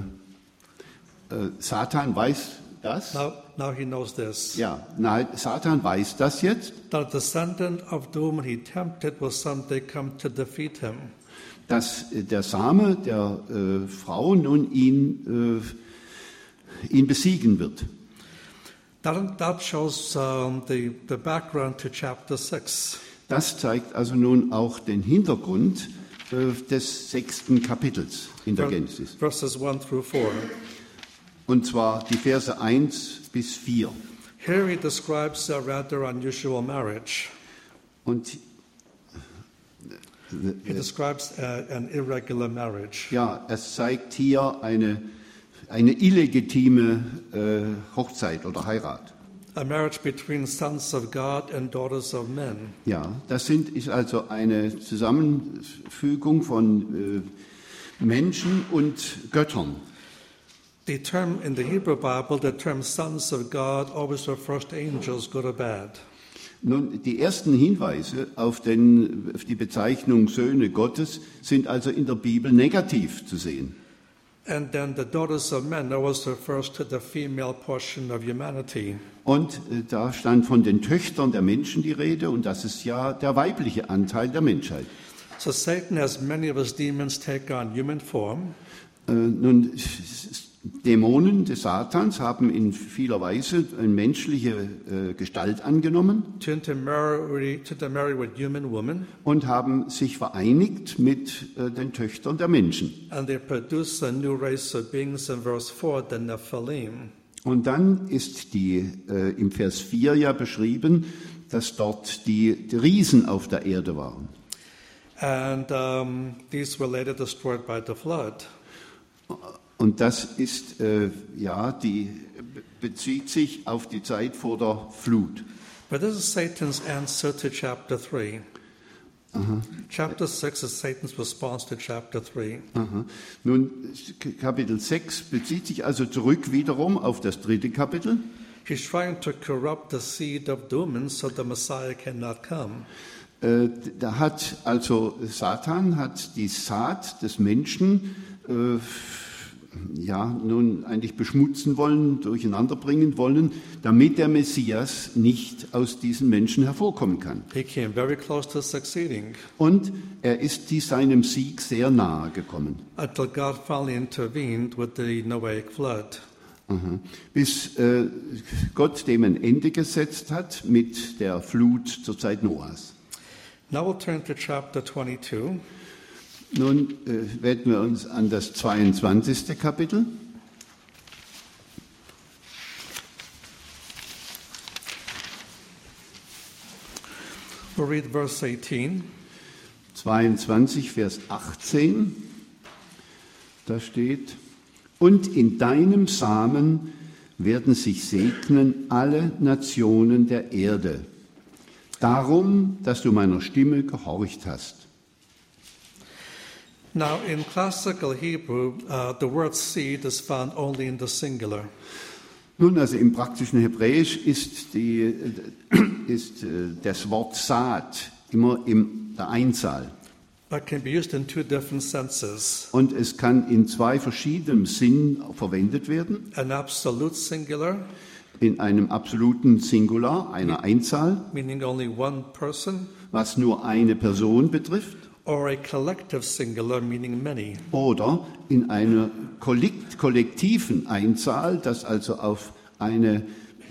äh, Satan weiß das? Now, now he knows this. Ja, nein, Satan weiß das jetzt, That the descendant of the woman he tempted will someday come to defeat him. dass äh, der Same der äh, Frau nun ihn, äh, ihn besiegen wird. That, that shows um, the, the background to chapter six. Das zeigt also nun auch den Hintergrund äh, des sechsten Kapitels in der Genesis. Verses one through four. Und zwar die Verse eins bis vier. Here he describes a rather unusual marriage. Und He describes uh, an irregular marriage. ja, es zeigt hier eine, eine illegitime äh, Hochzeit oder Heirat. A marriage between sons of God and daughters of men. Ja, das sind, ist also eine Zusammenfügung von äh, Menschen und Göttern. The term in the Hebrew Bible, the term sons of God always refers to angels, good or bad. Nun, die ersten Hinweise auf, den, auf die Bezeichnung Söhne Gottes sind also in der Bibel negativ zu sehen. And then the daughters of men always refers to the female portion of humanity. Und äh, da stand von den Töchtern der Menschen die Rede, und das ist ja der weibliche Anteil der Menschheit. So Satan has many of his demons take on human form. Äh, nun, Dämonen des Satans haben in vieler Weise eine menschliche äh, Gestalt angenommen to intermarry, to intermarry with human women, und haben sich vereinigt mit äh, den Töchtern der Menschen. and they produce a new race of beings in verse four, the Nephilim. Und dann ist die, äh, im Vers vier ja beschrieben, dass dort die, die Riesen auf der Erde waren. And um, these were later destroyed by the flood. Und das ist, äh, ja, die bezieht sich auf die Zeit vor der Flut. But this is Satan's answer to chapter three. Aha. Chapter six is Satan's response to chapter three. Aha. Nun, Kapitel sechs bezieht sich also zurück wiederum auf das dritte Kapitel. He's trying to corrupt the seed of the woman so the Messiah cannot come. Äh, da hat also Satan hat die Saat des Menschen äh, ja, nun eigentlich beschmutzen wollen, durcheinander bringen wollen, damit der Messias nicht aus diesen Menschen hervorkommen kann. He came very close to succeeding Und er ist die, seinem Sieg sehr nahe gekommen. until God finally intervened with the Noahic flood. Aha. Bis äh, Gott dem ein Ende gesetzt hat mit der Flut zur Zeit Noahs. Now we'll turn to chapter twenty-two. Nun äh, wenden wir uns an das zweiundzwanzigste Kapitel. We'll read verse eighteen. zweiundzwanzig, Vers achtzehn. Da steht: Und in deinem Samen werden sich segnen alle Nationen der Erde. Darum, dass du meiner Stimme gehorcht hast. Now, in classical Hebrew, uh, the word seed is found only in the singular. Nun, also im praktischen Hebräisch ist, die, ist äh, das Wort Saat immer in der Einzahl. But can be used in two different senses. Und es kann in zwei verschiedenen Sinnen verwendet werden. An absolute singular, In einem absoluten Singular, einer Einzahl, meaning only one person, was nur eine Person betrifft. or a collective singular, meaning many. Oder in einer kollekt- kollektiven Einzahl, das also auf eine,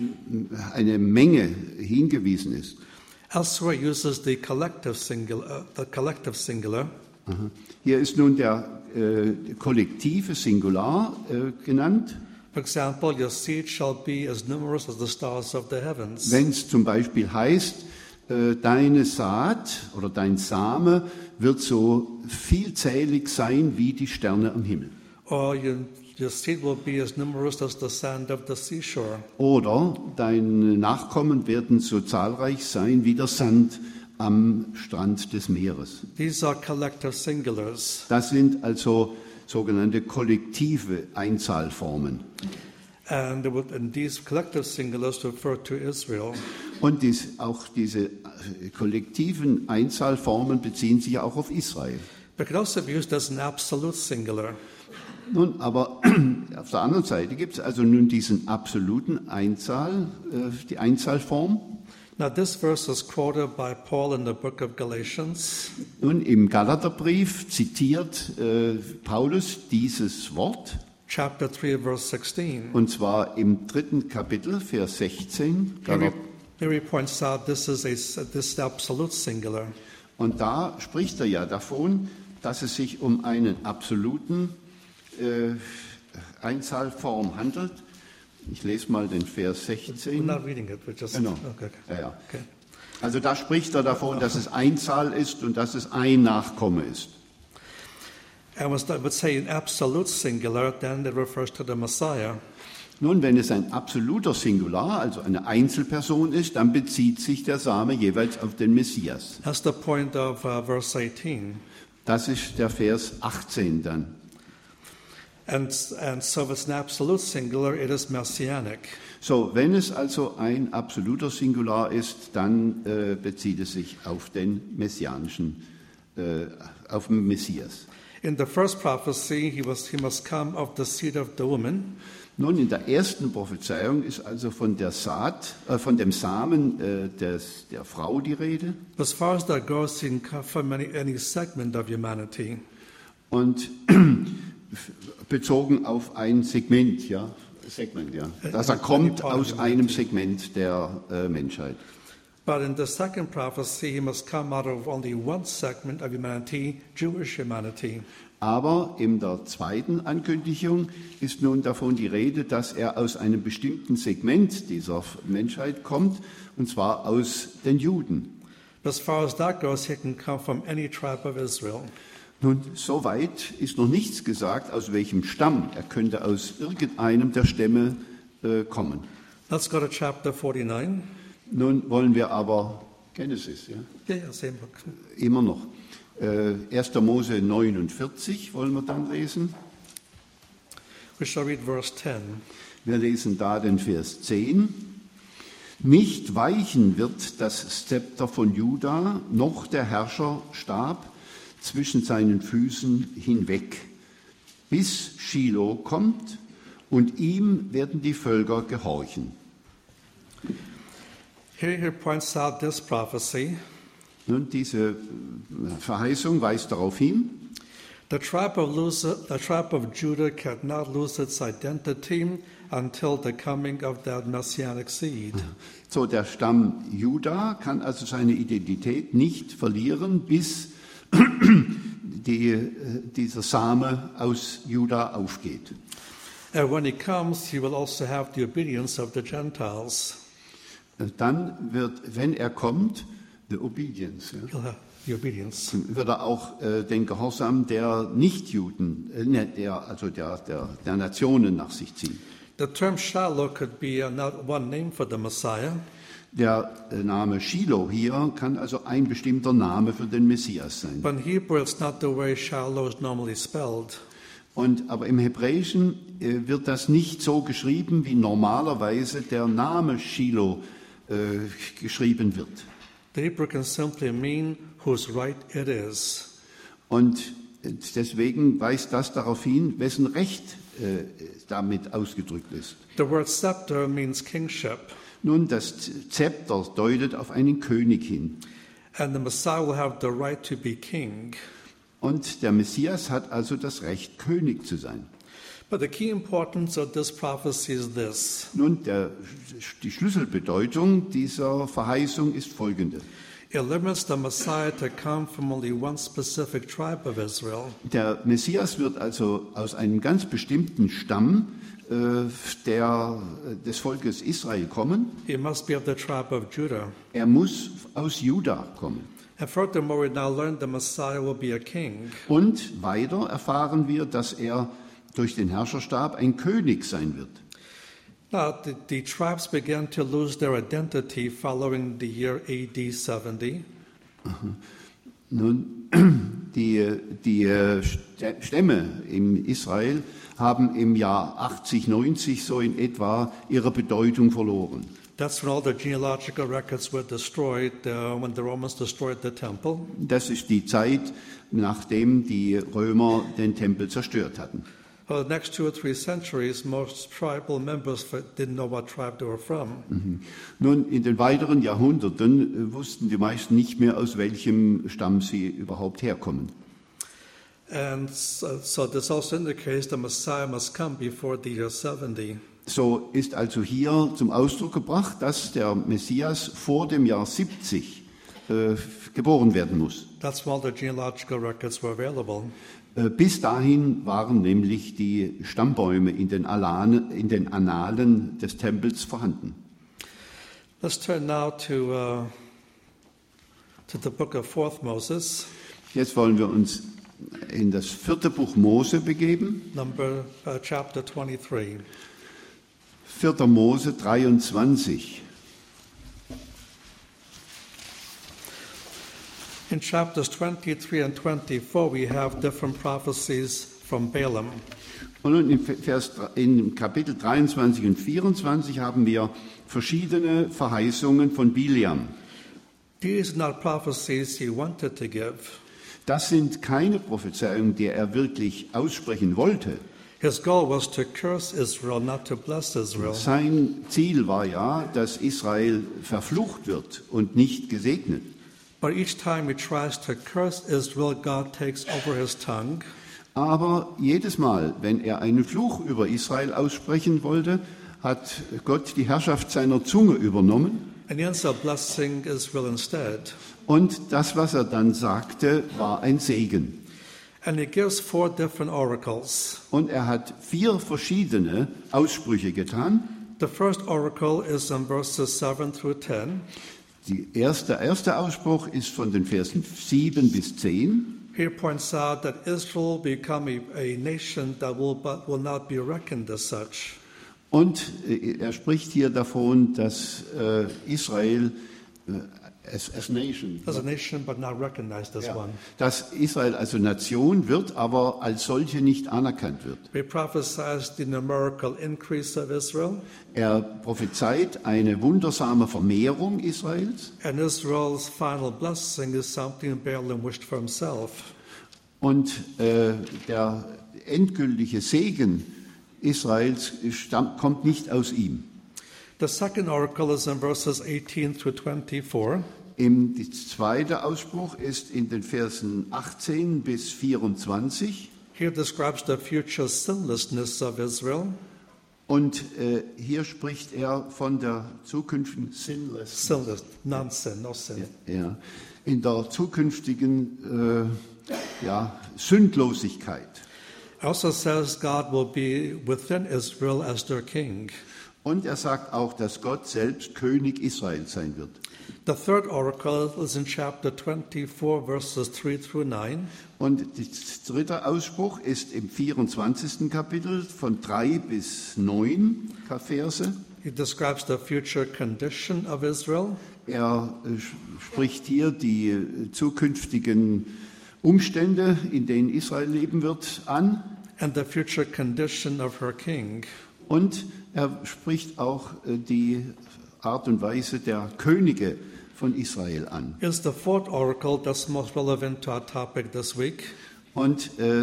eine Menge hingewiesen ist. Elsewhere uses the collective singular, uh, the collective singular, Aha. Hier ist nun der äh, kollektive Singular äh, genannt. for example, your seed shall be as numerous as the stars of the heavens. Wenn es zum Beispiel heißt, äh, deine Saat oder dein Same wird so vielzählig sein wie die Sterne am Himmel. Or your, your seed will be as numerous as the sand of the seashore. Oder deine Nachkommen werden so zahlreich sein wie der Sand am Strand des Meeres. These are collective singulars. Das sind also sogenannte kollektive Einzahlformen. And, it would, and these collective singulars refer to Israel. Und dies, auch diese äh, kollektiven Einzahlformen beziehen sich auch auf Israel. But it can also be used as an absolute singular. Nun, aber auf der anderen Seite gibt es also nun diesen absoluten Einzahl, äh, die Einzahlform. Now, this verse is quoted by Paul in the book of Galatians. Nun, im Galaterbrief zitiert äh, Paulus dieses Wort, Chapter three, verse sixteen. und zwar im dritten Kapitel, Vers sechzehn. Here he, Galat- here he points out this is a this is absolute singular. Und da spricht er ja davon, dass es sich um einen absoluten äh, Einzahlform handelt. Ich lese mal den Vers We're sechzehn. not reading it, we're just Genau. okay, okay. Ja, ja. Okay. Also da spricht er davon, dass es Einzahl ist und dass es ein Nachkomme ist. And when I would say an absolute singular, then it refers to the Messiah. Nun, wenn es ein absoluter Singular, also eine Einzelperson ist, dann bezieht sich der Same jeweils auf den Messias. That's the point of uh, verse eighteen. Das ist der Vers achtzehn dann. And, and so if it's an absolute singular, it is messianic. So, wenn es also ein absoluter Singular ist, dann äh, bezieht es sich auf den messianischen, äh, auf den Messias. In the first prophecy, he was he must come of the seed of the woman. Nun, in der ersten Prophezeiung ist also von der Saat, äh, von dem Samen äh, des, der Frau die Rede. As far as that goes, he can come from any, any segment of humanity. Und bezogen auf ein Segment, ja, Segment, ja. Dass er kommt aus einem Segment der äh, Menschheit. But in the second prophecy, he must come out of only one segment of humanity, Jewish humanity. Aber in der zweiten Ankündigung ist nun davon die Rede, dass er aus einem bestimmten Segment dieser Menschheit kommt, und zwar aus den Juden. As far as that goes, he can come from any tribe of Israel. Nun, soweit ist noch nichts gesagt, aus welchem Stamm. Er könnte aus irgendeinem der Stämme äh, kommen. Let's go to chapter forty-nine. Nun wollen wir aber Genesis, ja? Yeah, yeah, same book. Immer noch. Äh, erster Mose neunundvierzig wollen wir dann lesen. We shall read verse ten. Wir lesen da den Vers zehn. Nicht weichen wird das Zepter von Juda, noch der Herrscherstab zwischen seinen Füßen hinweg, bis Shiloh kommt, und ihm werden die Völker gehorchen. Here he points out this prophecy. Nun, diese Verheißung weist darauf hin, The tribe of, lose, the tribe of Judah cannot lose its identity until the coming of that messianic seed. so der Stamm Juda kann also seine Identität nicht verlieren, bis die, dieser Same aus Juda aufgeht. And when he comes, he will also have the obedience of the Gentiles. Dann wird, wenn er kommt, the obedience, ja, He'll have the obedience. wird er auch äh, den Gehorsam der Nichtjuden, äh, ne, der, also der, der, der Nationen nach sich ziehen. The term Shiloh could be uh, not one name for the Messiah. Der äh, Name Shiloh hier kann also ein bestimmter Name für den Messias sein. But in Hebrew, it's not the way Shiloh is normally spelled. Und, aber im Hebräischen äh, wird das nicht so geschrieben, wie normalerweise der Name Shiloh äh, geschrieben wird. The Hebrew can simply mean whose right it is. Und deswegen weist das darauf hin, wessen Recht äh, damit ausgedrückt ist. The word scepter means kingship, Nun, das Zepter deutet auf einen König hin. and the Messiah will have the right to be king. Und der Messias hat also das Recht, König zu sein. But the key importance of this prophecy is this. Nun, der, die Schlüsselbedeutung dieser Verheißung ist folgende. It limits the Messiah to come from only one specific tribe of Israel. Der Messias wird also aus einem ganz bestimmten Stamm äh, der, des Volkes Israel kommen. He must be of the tribe of Judah. Er muss aus Juda kommen. And furthermore, we now learn the Messiah will be a king. Und weiter erfahren wir, dass er durch den Herrscherstab ein König sein wird. Now, the, the tribes began to lose their identity following the year A D seventy. Nun, die, die Stämme in Israel haben im Jahr achtzig, neunzig so in etwa ihre Bedeutung verloren. That's when all the genealogical records were destroyed, uh, when the Romans destroyed the temple. Das ist die Zeit, nachdem die Römer den Tempel zerstört hatten. For the next two or three centuries, most tribal members didn't know what tribe they were from. Mhm. Nun, in den weiteren Jahrhunderten äh, wussten die meisten nicht mehr, aus welchem Stamm sie überhaupt herkommen. And so, so this also indicates the Messiah must come before the year seventy. So ist also hier zum Ausdruck gebracht, dass der Messias vor dem Jahr siebzig äh, geboren werden muss. That's when all the genealogical records were available. Äh, bis dahin waren nämlich die Stammbäume in den, Alane, in den Annalen des Tempels vorhanden. Let's turn now to, uh, to the book of Fourth Moses, Jetzt wollen wir uns in das vierte Buch Mose begeben. number uh, chapter twenty-three. vierter Mose dreiundzwanzig. In chapters twenty-three and twenty-four, we have different prophecies from Balaam. Und nun in, Vers, in Kapitel dreiundzwanzig und vierundzwanzig haben wir verschiedene Verheißungen von Bileam. These are not prophecies he wanted to give. Das sind keine Prophezeiungen, die er wirklich aussprechen wollte. His goal was to curse Israel, not to bless Israel. Sein Ziel war ja, dass Israel verflucht wird und nicht gesegnet. But each time he tries to curse Israel, God takes over his tongue. Aber jedes Mal, wenn er einen Fluch über Israel aussprechen wollte, hat Gott die Herrschaft seiner Zunge übernommen. And he ends up blessing Israel instead. Und das, was er dann sagte, war ein Segen. And he gives four different oracles. Und er hat vier verschiedene Aussprüche getan. The first oracle is in verses seven through ten. Die erste, der erste Ausspruch ist von den Versen sieben bis zehn. He points out that Israel will become a, a nation that will, but will not be reckoned as such. Und er spricht hier davon, dass äh, Israel äh, as, as nation, As a nation, but not recognized as ja, one. dass Israel also Nation wird, aber als solche nicht anerkannt wird. He prophesies the numerical increase of Israel, Er prophezeit eine wundersame Vermehrung Israels. and Israel's final blessing is something Balaam wished for himself. Und äh, der endgültige Segen Israels stammt, kommt nicht aus ihm. The second oracle is in verses eighteen through twenty-four. Im, der zweite Ausspruch ist in den Versen achtzehn bis vierundzwanzig. Here describes the future sinlessness of Israel. Und äh, hier spricht er von der zukünftigen Sinless, Sinless, non-sin, no sin. ja, in der zukünftigen äh, ja, Sündlosigkeit. Also says God will be within Israel as their king. Und er sagt auch, dass Gott selbst König Israels sein wird. The third oracle is in chapter twenty-four, verses three through nine. Und der dritte Ausspruch ist im vierundzwanzigsten Kapitel von drei bis neun Verse. He describes the future condition of Israel. Er äh, spricht hier die äh, zukünftigen Umstände, in denen Israel leben wird, an. And the future condition of her king. Und er spricht auch äh, die Art und Weise der Könige von Israel an. Is the fourth oracle that's most relevant to our topic this week. Und äh,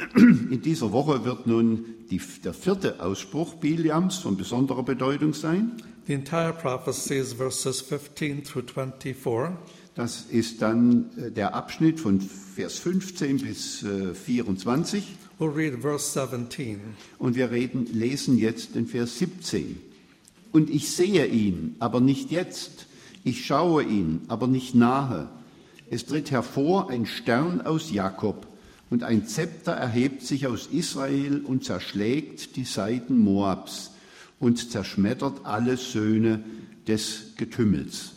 in dieser Woche wird nun die, der vierte Ausspruch Biliams von besonderer Bedeutung sein. The entire prophecy is verses fifteen through twenty-four. Das ist dann äh, der Abschnitt von Vers fünfzehn bis äh, vierundzwanzig. We'll read verse seventeen. Und wir reden, lesen jetzt den Vers siebzehn. Und ich sehe ihn, aber nicht jetzt. Ich schaue ihn, aber nicht nahe. Es tritt hervor ein Stern aus Jakob, und ein Zepter erhebt sich aus Israel und zerschlägt die Seiten Moabs und zerschmettert alle Söhne des Getümmels.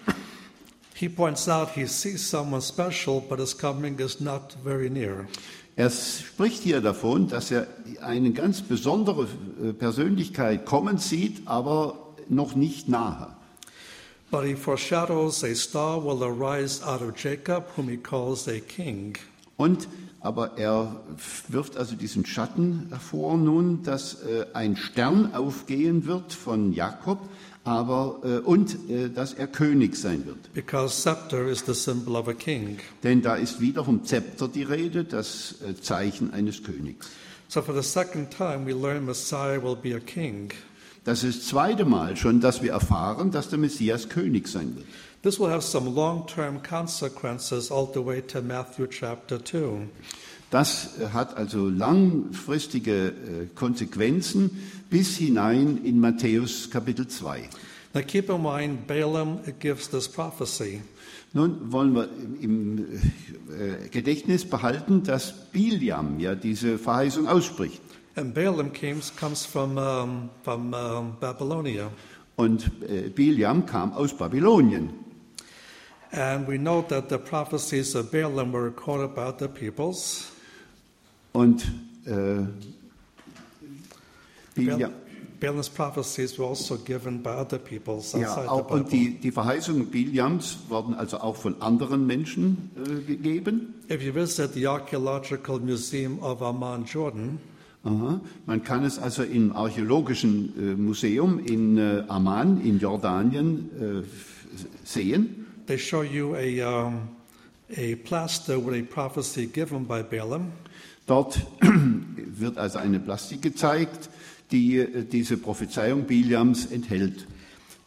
He points out he sees someone special, but his coming is not very near. Er spricht hier davon, dass er eine ganz besondere Persönlichkeit kommen sieht, aber noch nicht nahe. But he foreshadows a star will arise out of Jacob, whom he calls a king. Und aber er wirft also diesen Schatten hervor nun, dass äh, ein Stern aufgehen wird von Jakob, aber äh, und äh, dass er König sein wird. Because scepter is the symbol of a king. Denn da ist wieder vom Zepter die Rede, das äh, Zeichen eines Königs. So for the second time we learn Messiah will be a king. Das ist das zweite Mal schon, dass wir erfahren, dass der Messias König sein wird. This will have some long-term consequences all the way to Matthew chapter two. Das hat also langfristige Konsequenzen bis hinein in Matthäus Kapitel zwei. Now keep in mind, Balaam gives this prophecy. Nun wollen wir im Gedächtnis behalten, dass Biliam ja diese Verheißung ausspricht. And Balaam comes, comes from, um, from um, Babylonia. Und äh, Biliam kam aus Babylonien. And we know that the prophecies of Balaam were recorded by other peoples. Und äh, Biliam, Balaam's prophecies were also given by other peoples outside ja, auch, the und Bible. die, die Verheißungen Biliams wurden also auch von anderen Menschen äh, gegeben. If you visit the Archaeological Museum of Amman, Jordan, Aha. Man kann es also im archäologischen äh, Museum in äh, Amman in Jordanien äh, sehen. they show you a, um, a plaster with a prophecy given by Balaam. Dort wird also eine Plastik gezeigt, die äh, diese Prophezeiung Biliams enthält.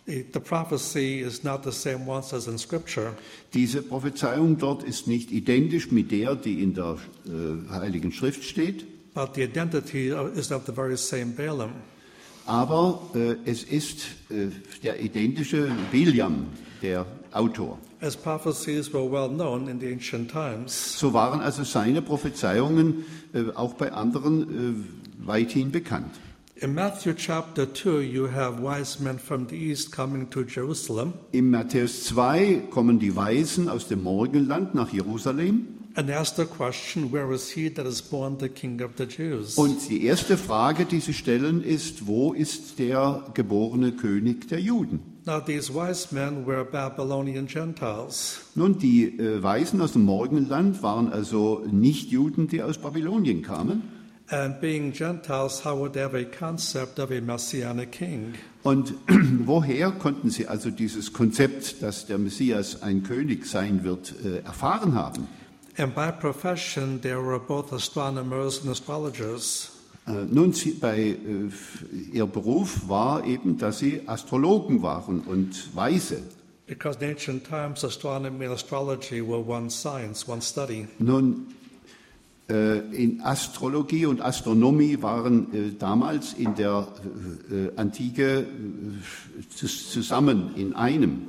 The, the prophecy is not the same ones as in Scripture. Diese Prophezeiung dort ist nicht identisch mit der, die in der äh, Heiligen Schrift steht, But the identity is of the very same Balaam. aber äh, es ist äh, der identische Biljam, der Autor. As prophecies were well known in the ancient times, So waren also seine Prophezeiungen äh, auch bei anderen äh, weithin bekannt. in Matthew chapter two, you have wise men from the east coming to Jerusalem Im Matthäus zwei kommen die Weisen aus dem Morgenland nach Jerusalem. and ask the question, where is he that is born the King of the Jews? Und die erste Frage, die sie stellen, ist, wo ist der geborene König der Juden? Now these wise men were Babylonian Gentiles. Nun, die äh, Weisen aus dem Morgenland waren also nicht Juden, die aus Babylonien kamen. And being Gentiles, how would they have a concept of a messianic king? Und woher konnten sie also dieses Konzept, dass der Messias ein König sein wird, äh, erfahren haben? And by profession, they were both astronomers and astrologers. Äh, nun, sie, bei, äh, ihr Beruf war eben, dass sie Astrologen waren und Weise. Because in ancient times, astronomy and astrology were one science, one study. Nun, äh, in Astrologie und Astronomie waren äh, damals in der äh, Antike äh, zusammen in einem.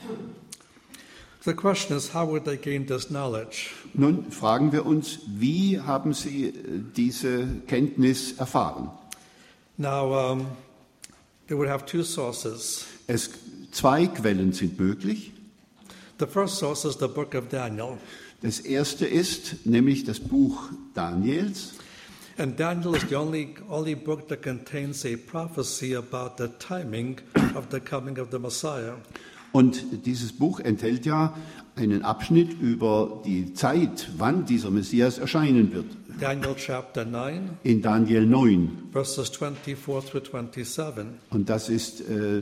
The question is, how would they gain this knowledge? Nun fragen wir uns, wie haben sie äh, diese Kenntnis erfahren? Now, um, they would have two sources. Es, zwei Quellen sind möglich. The first source is the book of Daniel. Das erste ist nämlich das Buch Daniels. And Daniel is the only, only book that contains a prophecy about the timing of the coming of the Messiah. Und dieses Buch enthält ja einen Abschnitt über die Zeit, wann dieser Messias erscheinen wird. Daniel chapter nine, In Daniel neun. verses twenty-four through twenty-seven. Und das ist äh,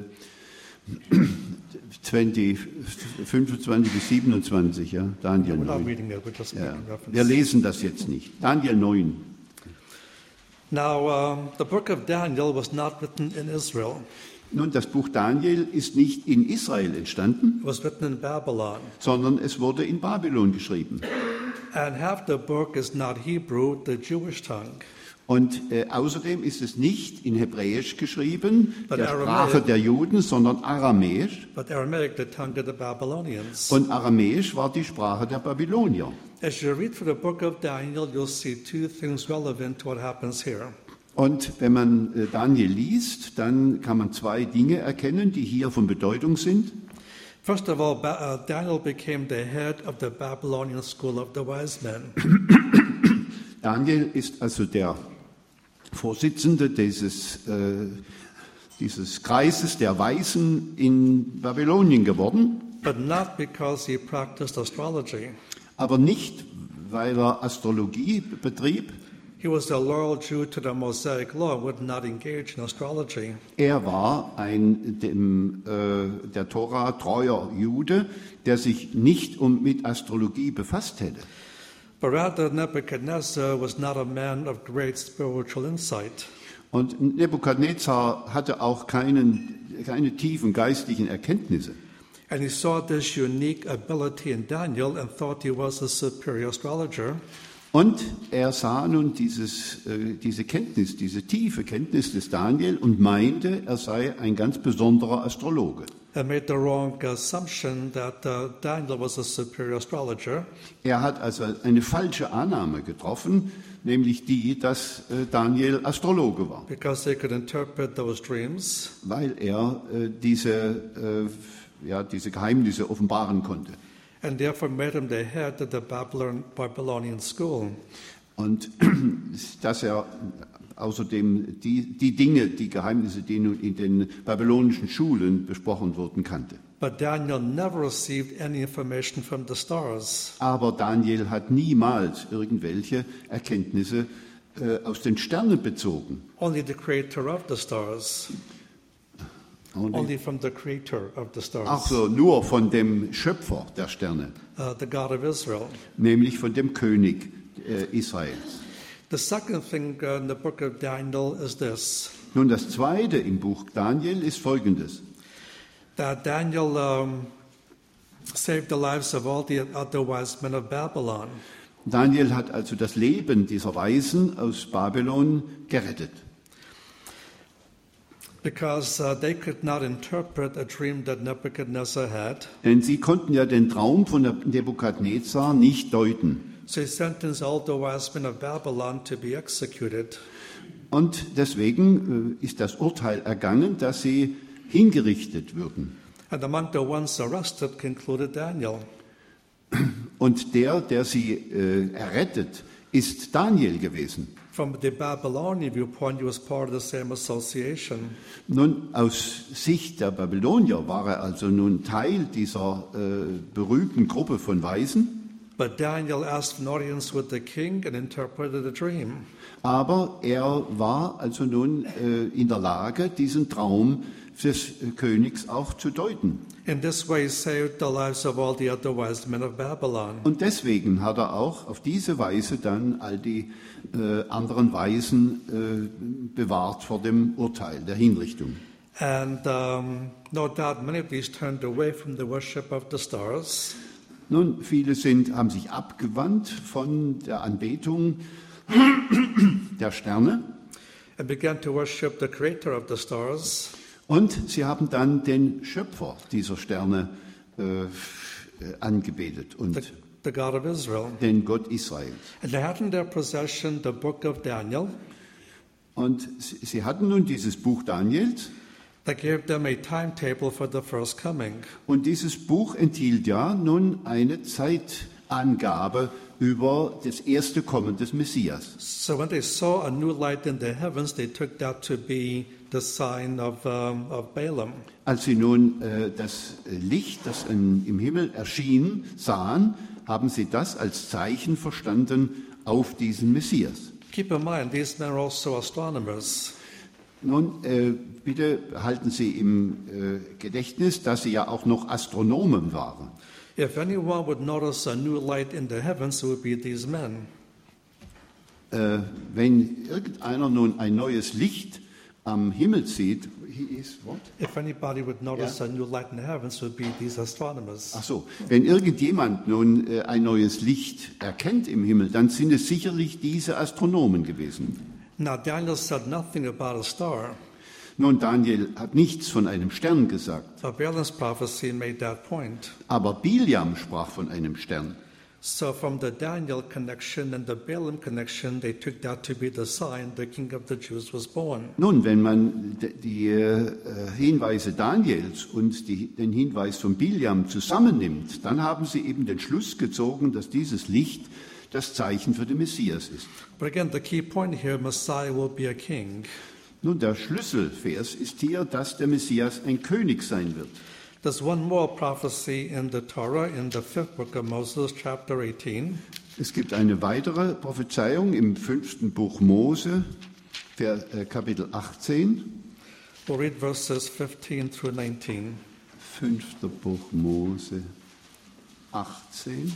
zwanzig, fünfundzwanzig bis siebenundzwanzig, ja, Daniel We're not neun. reading it, we're just Ja. making reference. Wir lesen das jetzt nicht. Daniel neun. Now, um, the book of Daniel was not written in Israel. Nun, das Buch Daniel ist nicht in Israel entstanden, It was written in Babylon. sondern es wurde in Babylon geschrieben. And half the book is not Hebrew, the Jewish tongue. Und äh, außerdem ist es nicht in Hebräisch geschrieben, But der Aramaic. Sprache der Juden, sondern Aramäisch. But Aramaic, the tongue of the Babylonians. Und Aramäisch war die Sprache der Babylonier. As you read through the book of Daniel, you'll see two things relevant to what happens here. Und wenn man äh, Daniel liest, dann kann man zwei Dinge erkennen, die hier von Bedeutung sind. First of all, ba- uh, Daniel became the head of the Babylonian school of the wise men. Daniel ist also der Vorsitzende dieses, äh, dieses Kreises der Weisen in Babylonien geworden, But not because he practiced astrology. aber nicht, weil er Astrologie betrieb. He was a loyal Jew to the Mosaic law, would not engage in astrology. Er war ein dem, äh, der Tora treuer Jude, der sich nicht um, mit Astrologie befasst hätte. But rather, Nebuchadnezzar was not a man of great spiritual insight. Und Nebukadnezar hatte auch keinen, keine tiefen geistlichen Erkenntnisse. And he saw this unique ability in Daniel and thought he was a superior astrologer. Und er sah nun dieses, äh, diese Kenntnis, diese tiefe Kenntnis des Daniel und meinte, er sei ein ganz besonderer Astrologe. And made the wrong assumption that uh, Daniel was a superior astrologer. Er hat also eine falsche Annahme getroffen, nämlich die, dass äh, Daniel Astrologe war, Because they could interpret those dreams. weil er äh, diese, äh, ja, diese Geheimnisse offenbaren konnte. And therefore made him the head of the Babylon, Babylonian school. Und dass er außerdem die, die Dinge, die Geheimnisse, die nun in den babylonischen Schulen besprochen wurden, kannte. But Daniel never received any information from the stars. Aber Daniel hat niemals irgendwelche Erkenntnisse äh, aus den Sternen bezogen. Only the creator of the stars. Only- Only from the creator of the stars. Ach so, nur von dem Schöpfer der Sterne, Uh, the God of Israel. nämlich von dem König äh, Israels. The second thing uh, in the book of Daniel is this. Nun, das Zweite im Buch Daniel ist Folgendes. that Daniel um, saved the lives of all the other wise men of Babylon. Daniel hat also das Leben dieser Weisen aus Babylon gerettet. Because uh, they could not interpret a dream that Nebuchadnezzar had. Denn sie konnten ja den Traum von Nebukadnezar nicht deuten. So he sentenced all the wise men of Babylon to be executed. Und deswegen ist das Urteil ergangen, dass sie hingerichtet würden. And among the ones arrested concluded Daniel. Und der, der sie äh, errettet, ist Daniel gewesen. From the Babylonian viewpoint, he was part of the same association. Nun, aus Sicht der Babylonier war er also nun Teil dieser äh, berühmten Gruppe von Weisen. But Daniel asked an audience with the king and interpreted a dream. Aber er war also nun äh, in der Lage, diesen Traum des äh, Königs auch zu deuten. In this way, he saved the lives of all the other wise men of Babylon. Und deswegen hat er auch auf diese Weise dann all die äh, anderen Weisen äh, bewahrt vor dem Urteil der Hinrichtung. And um, no doubt many of these turned away from the worship of the stars. Nun, viele sind, haben sich abgewandt von der Anbetung der Sterne. And began to worship the creator of the stars. Und sie haben dann den Schöpfer dieser Sterne äh, angebetet und The, the God of Israel. den Gott Israels. And they had in their possession the book of Daniel. Und sie, sie hatten nun dieses Buch Daniels. That gave them a timetable for the first coming. Und dieses Buch enthielt ja nun eine Zeitangabe über das erste Kommen des Messias. So when they saw a new light in the heavens, they took that to be the sign of, um, of Balaam. Als sie nun äh, das Licht, das in, im Himmel erschien, sahen, haben sie das als Zeichen verstanden auf diesen Messias. Keep in mind, these men are also astronomers. Nun, äh, bitte halten Sie im äh, Gedächtnis, dass sie ja auch noch Astronomen waren. If anyone would notice a new light in the heavens, it would be these men. Äh, wenn irgendeiner nun ein neues Licht am Himmel sieht, he is what? If anybody would notice Yeah. a new light in the heavens, it would be these astronomers. Ach so, wenn irgendjemand nun äh, ein neues Licht erkennt im Himmel, dann sind es sicherlich diese Astronomen gewesen. Now, Daniel said nothing about a star, Nun, Daniel hat nichts von einem Stern gesagt, but Balaam's prophecy made that point. aber Biliam sprach von einem Stern. So from the Daniel connection and the Balaam connection, they took that to be the sign the king of the Jews was born. Nun, wenn man d- die äh, Hinweise Daniels und die, den Hinweis von Biliam zusammennimmt, dann haben sie eben den Schluss gezogen, dass dieses Licht das Zeichen für den Messias ist. But again, the key point here, Messiah will be a king. Nun, der Schlüsselvers ist hier, dass der Messias ein König sein wird. There's one more prophecy in the Torah, in the fifth book of Moses, chapter eighteen. Es gibt eine weitere Prophezeiung im fünften Buch Mose, Ver- äh, Kapitel achtzehn. We'll read verses fifteen through nineteen. Fünfter Buch Mose, achtzehn.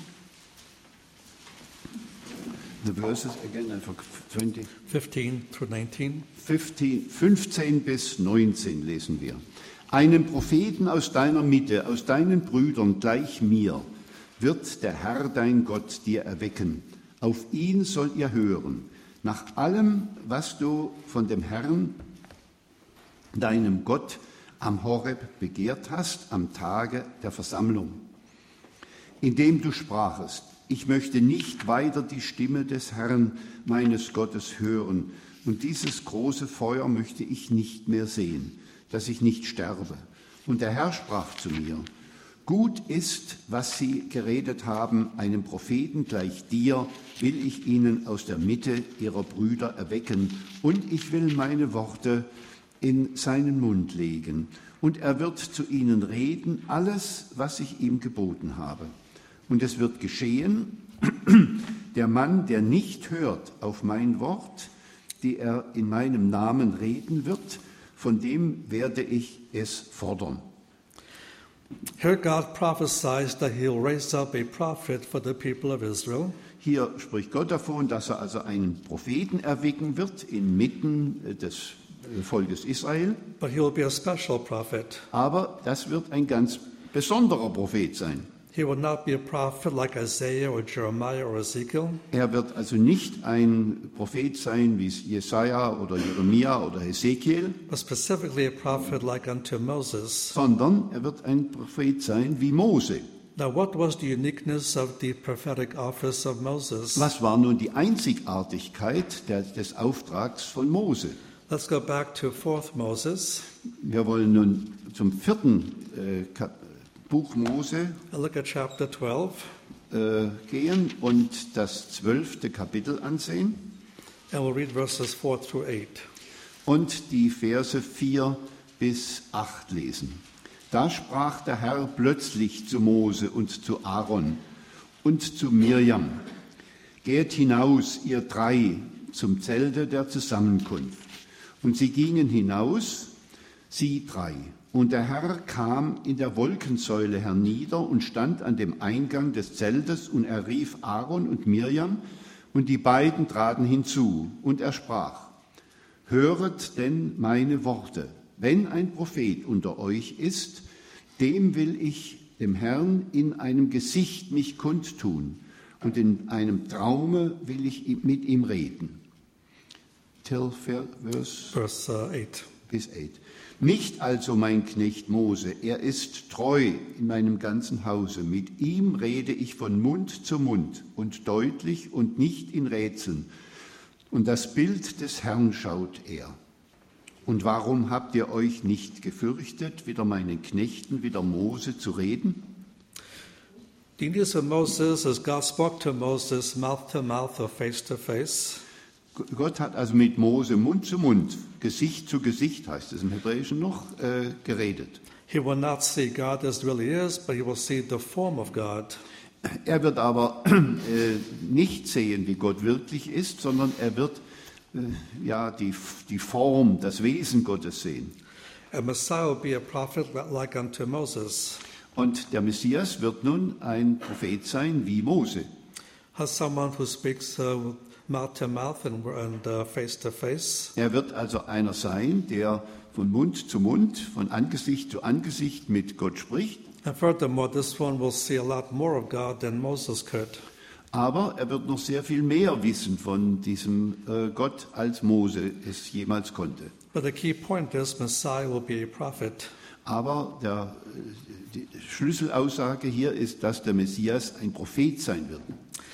The verses again, I forgot, twenty. fifteen through nineteen. fünfzehn, fünfzehn bis neunzehn lesen wir. Einen Propheten aus deiner Mitte, aus deinen Brüdern gleich mir, wird der Herr dein Gott dir erwecken. Auf ihn soll ihr hören. Nach allem, was du von dem Herrn, deinem Gott, am Horeb begehrt hast, am Tage der Versammlung, indem du sprachest, ich möchte nicht weiter die Stimme des Herrn, meines Gottes, hören, und dieses große Feuer möchte ich nicht mehr sehen, dass ich nicht sterbe. Und der Herr sprach zu mir, gut ist, was sie geredet haben, einem Propheten gleich dir will ich ihnen aus der Mitte ihrer Brüder erwecken, und ich will meine Worte in seinen Mund legen, und er wird zu ihnen reden, alles, was ich ihm geboten habe. Und es wird geschehen, der Mann, der nicht hört auf mein Wort, die er in meinem Namen reden wird, von dem werde ich es fordern. Here God prophesies that he'll raise up a prophet for the people of Israel. Hier spricht Gott davon, dass er also einen Propheten erwecken wird inmitten des Volkes Israel. but he will be a special prophet. Aber das wird ein ganz besonderer Prophet sein. He will not be a prophet like Isaiah or Jeremiah or Ezekiel. Er wird also nicht ein Prophet sein wie Jesaja oder Jeremia oder Hesekiel, But specifically a prophet like unto Moses. sondern er wird ein Prophet sein wie Mose. Now, what was the uniqueness of the prophetic office of Moses? Was war nun die Einzigartigkeit der, des Auftrags von Mose? Let's go back to fourth Moses Wir wollen nun zum vierten äh, Kap- Buch Mose and look at chapter twelve, äh, gehen und das zwölfte Kapitel ansehen and we'll read verses four through eight. und die Verse vier bis acht lesen. Da sprach der Herr plötzlich zu Mose und zu Aaron und zu Mirjam: Geht hinaus, ihr drei, zum Zelte der Zusammenkunft. Und sie gingen hinaus, sie drei. Und der Herr kam in der Wolkensäule hernieder und stand an dem Eingang des Zeltes, und er rief Aaron und Mirjam, und die beiden traten hinzu. Und er sprach: Höret denn meine Worte. Wenn ein Prophet unter euch ist, dem will ich, dem Herrn, in einem Gesicht mich kundtun, und in einem Traume will ich mit ihm reden. Till verse Verse uh, eight. bis acht. Nicht also mein Knecht Mose, er ist treu in meinem ganzen Hause. Mit ihm rede ich von Mund zu Mund und deutlich und nicht in Rätseln. Und das Bild des Herrn schaut er. Und warum habt ihr euch nicht gefürchtet, wider meinen Knechten, wider Mose zu reden? The uniqueness of Moses is God spoke to Moses mouth to mouth or face to face. Gott hat also mit Mose Mund zu Mund, Gesicht zu Gesicht, heißt es im Hebräischen noch, äh, geredet. He will not see God as really is, but he will see the form of God. Er wird aber äh, nicht sehen, wie Gott wirklich ist, sondern er wird äh, ja, die, die Form, das Wesen Gottes sehen. A Messiah will be a prophet like unto Moses. Und der Messias wird nun ein Prophet sein wie Mose. As someone who speaks uh, mouth to mouth and, and uh, face to face. Er wird also einer sein, der von Mund zu Mund, von Angesicht zu Angesicht mit Gott spricht. And furthermore, this one will see a lot more of God than Moses could. Aber er wird noch sehr viel mehr wissen von diesem äh, Gott, als Mose es jemals konnte. But the key point is Messiah will be a prophet. Aber der, die Schlüsselaussage hier ist, dass der Messias ein Prophet sein wird.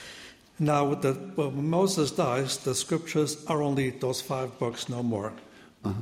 Now, the, when Moses dies, the scriptures are only those five books, no more. Aha.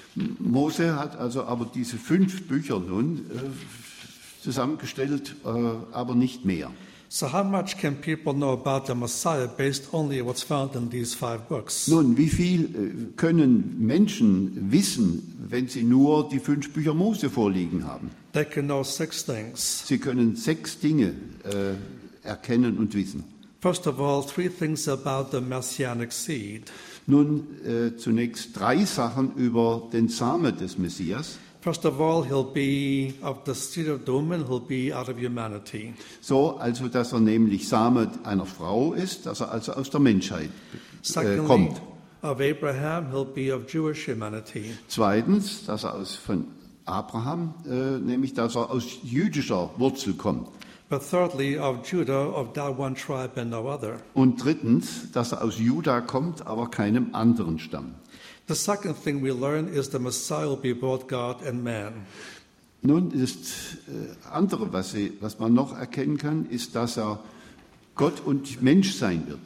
Mose hat also aber diese fünf Bücher nun äh, zusammengestellt, äh, aber nicht mehr. So how much can people know about the Messiah based only on what's found in these five books? Nun, wie viel äh, können Menschen wissen, wenn sie nur die fünf Bücher Mose vorliegen haben? They can know six things. Sie können sechs Dinge äh, erkennen und wissen. First of all, three things about the messianic seed. Nun äh, zunächst drei Sachen über den Samen des Messias. First of all, he'll be of the seed of the woman, he'll be out of humanity. So, also, dass er nämlich Same einer Frau ist, dass er also aus der Menschheit äh, Secondly, kommt. of Abraham, he'll be of Jewish humanity. Zweitens, dass er aus, von Abraham, äh, nämlich dass er aus jüdischer Wurzel kommt. But thirdly, of Judah, of that one tribe and no other. Und drittens, dass er aus Juda kommt, aber keinem anderen Stamm. The second thing we learn is the Messiah will be both God and man. Nun ist äh, andere, was, sie, was man noch erkennen kann, ist, dass er Gott und Mensch sein wird.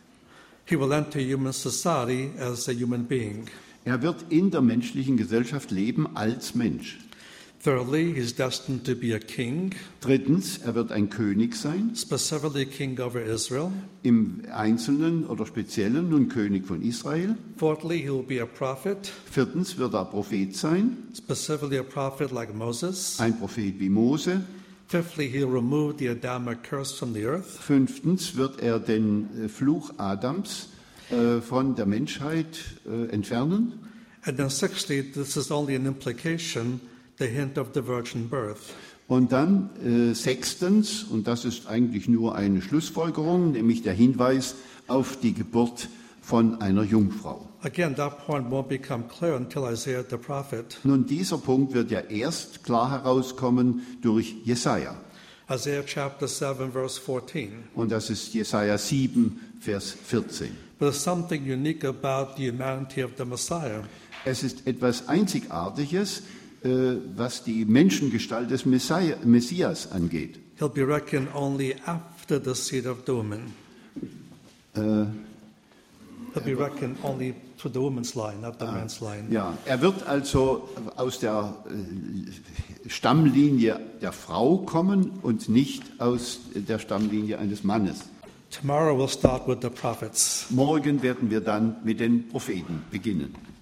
He will enter human society as a human being. Er wird in der menschlichen Gesellschaft leben als Mensch. Thirdly, he's destined to be a king, Drittens, er wird ein König sein, specifically king over Israel. im Einzelnen oder Speziellen nun König von Israel. Fourthly, he will be a prophet, Viertens wird er Prophet sein, specifically a prophet like Moses. ein Prophet wie Mose. Fifthly, he'll remove the Adamic curse from the earth. Fünftens wird er den äh, Fluch Adams äh, von der Menschheit äh, entfernen. And then sixthly, this is only an implication, the hint of the virgin birth. Und dann äh, sechstens, und das ist eigentlich nur eine Schlussfolgerung, nämlich der Hinweis auf die Geburt von einer Jungfrau. Again, that point won't become clear until Isaiah the prophet. Nun, dieser Punkt wird ja erst klar herauskommen durch Jesaja. Isaiah chapter seven, verse fourteen. Und das ist Jesaja sieben, Vers vierzehn. But there's something unique about the humanity of the Messiah. Es ist etwas Einzigartiges, äh, was die Menschengestalt des Messiah, Messias angeht. He'll be reckoned only after the seed of the woman. Äh, He'll be reckoned only to the woman's line, not the man's line. Ja, er wird also aus der äh, Stammlinie der Frau kommen und nicht aus der Stammlinie eines Mannes. Tomorrow we'll start with the prophets. Morgen werden wir dann mit den Propheten beginnen.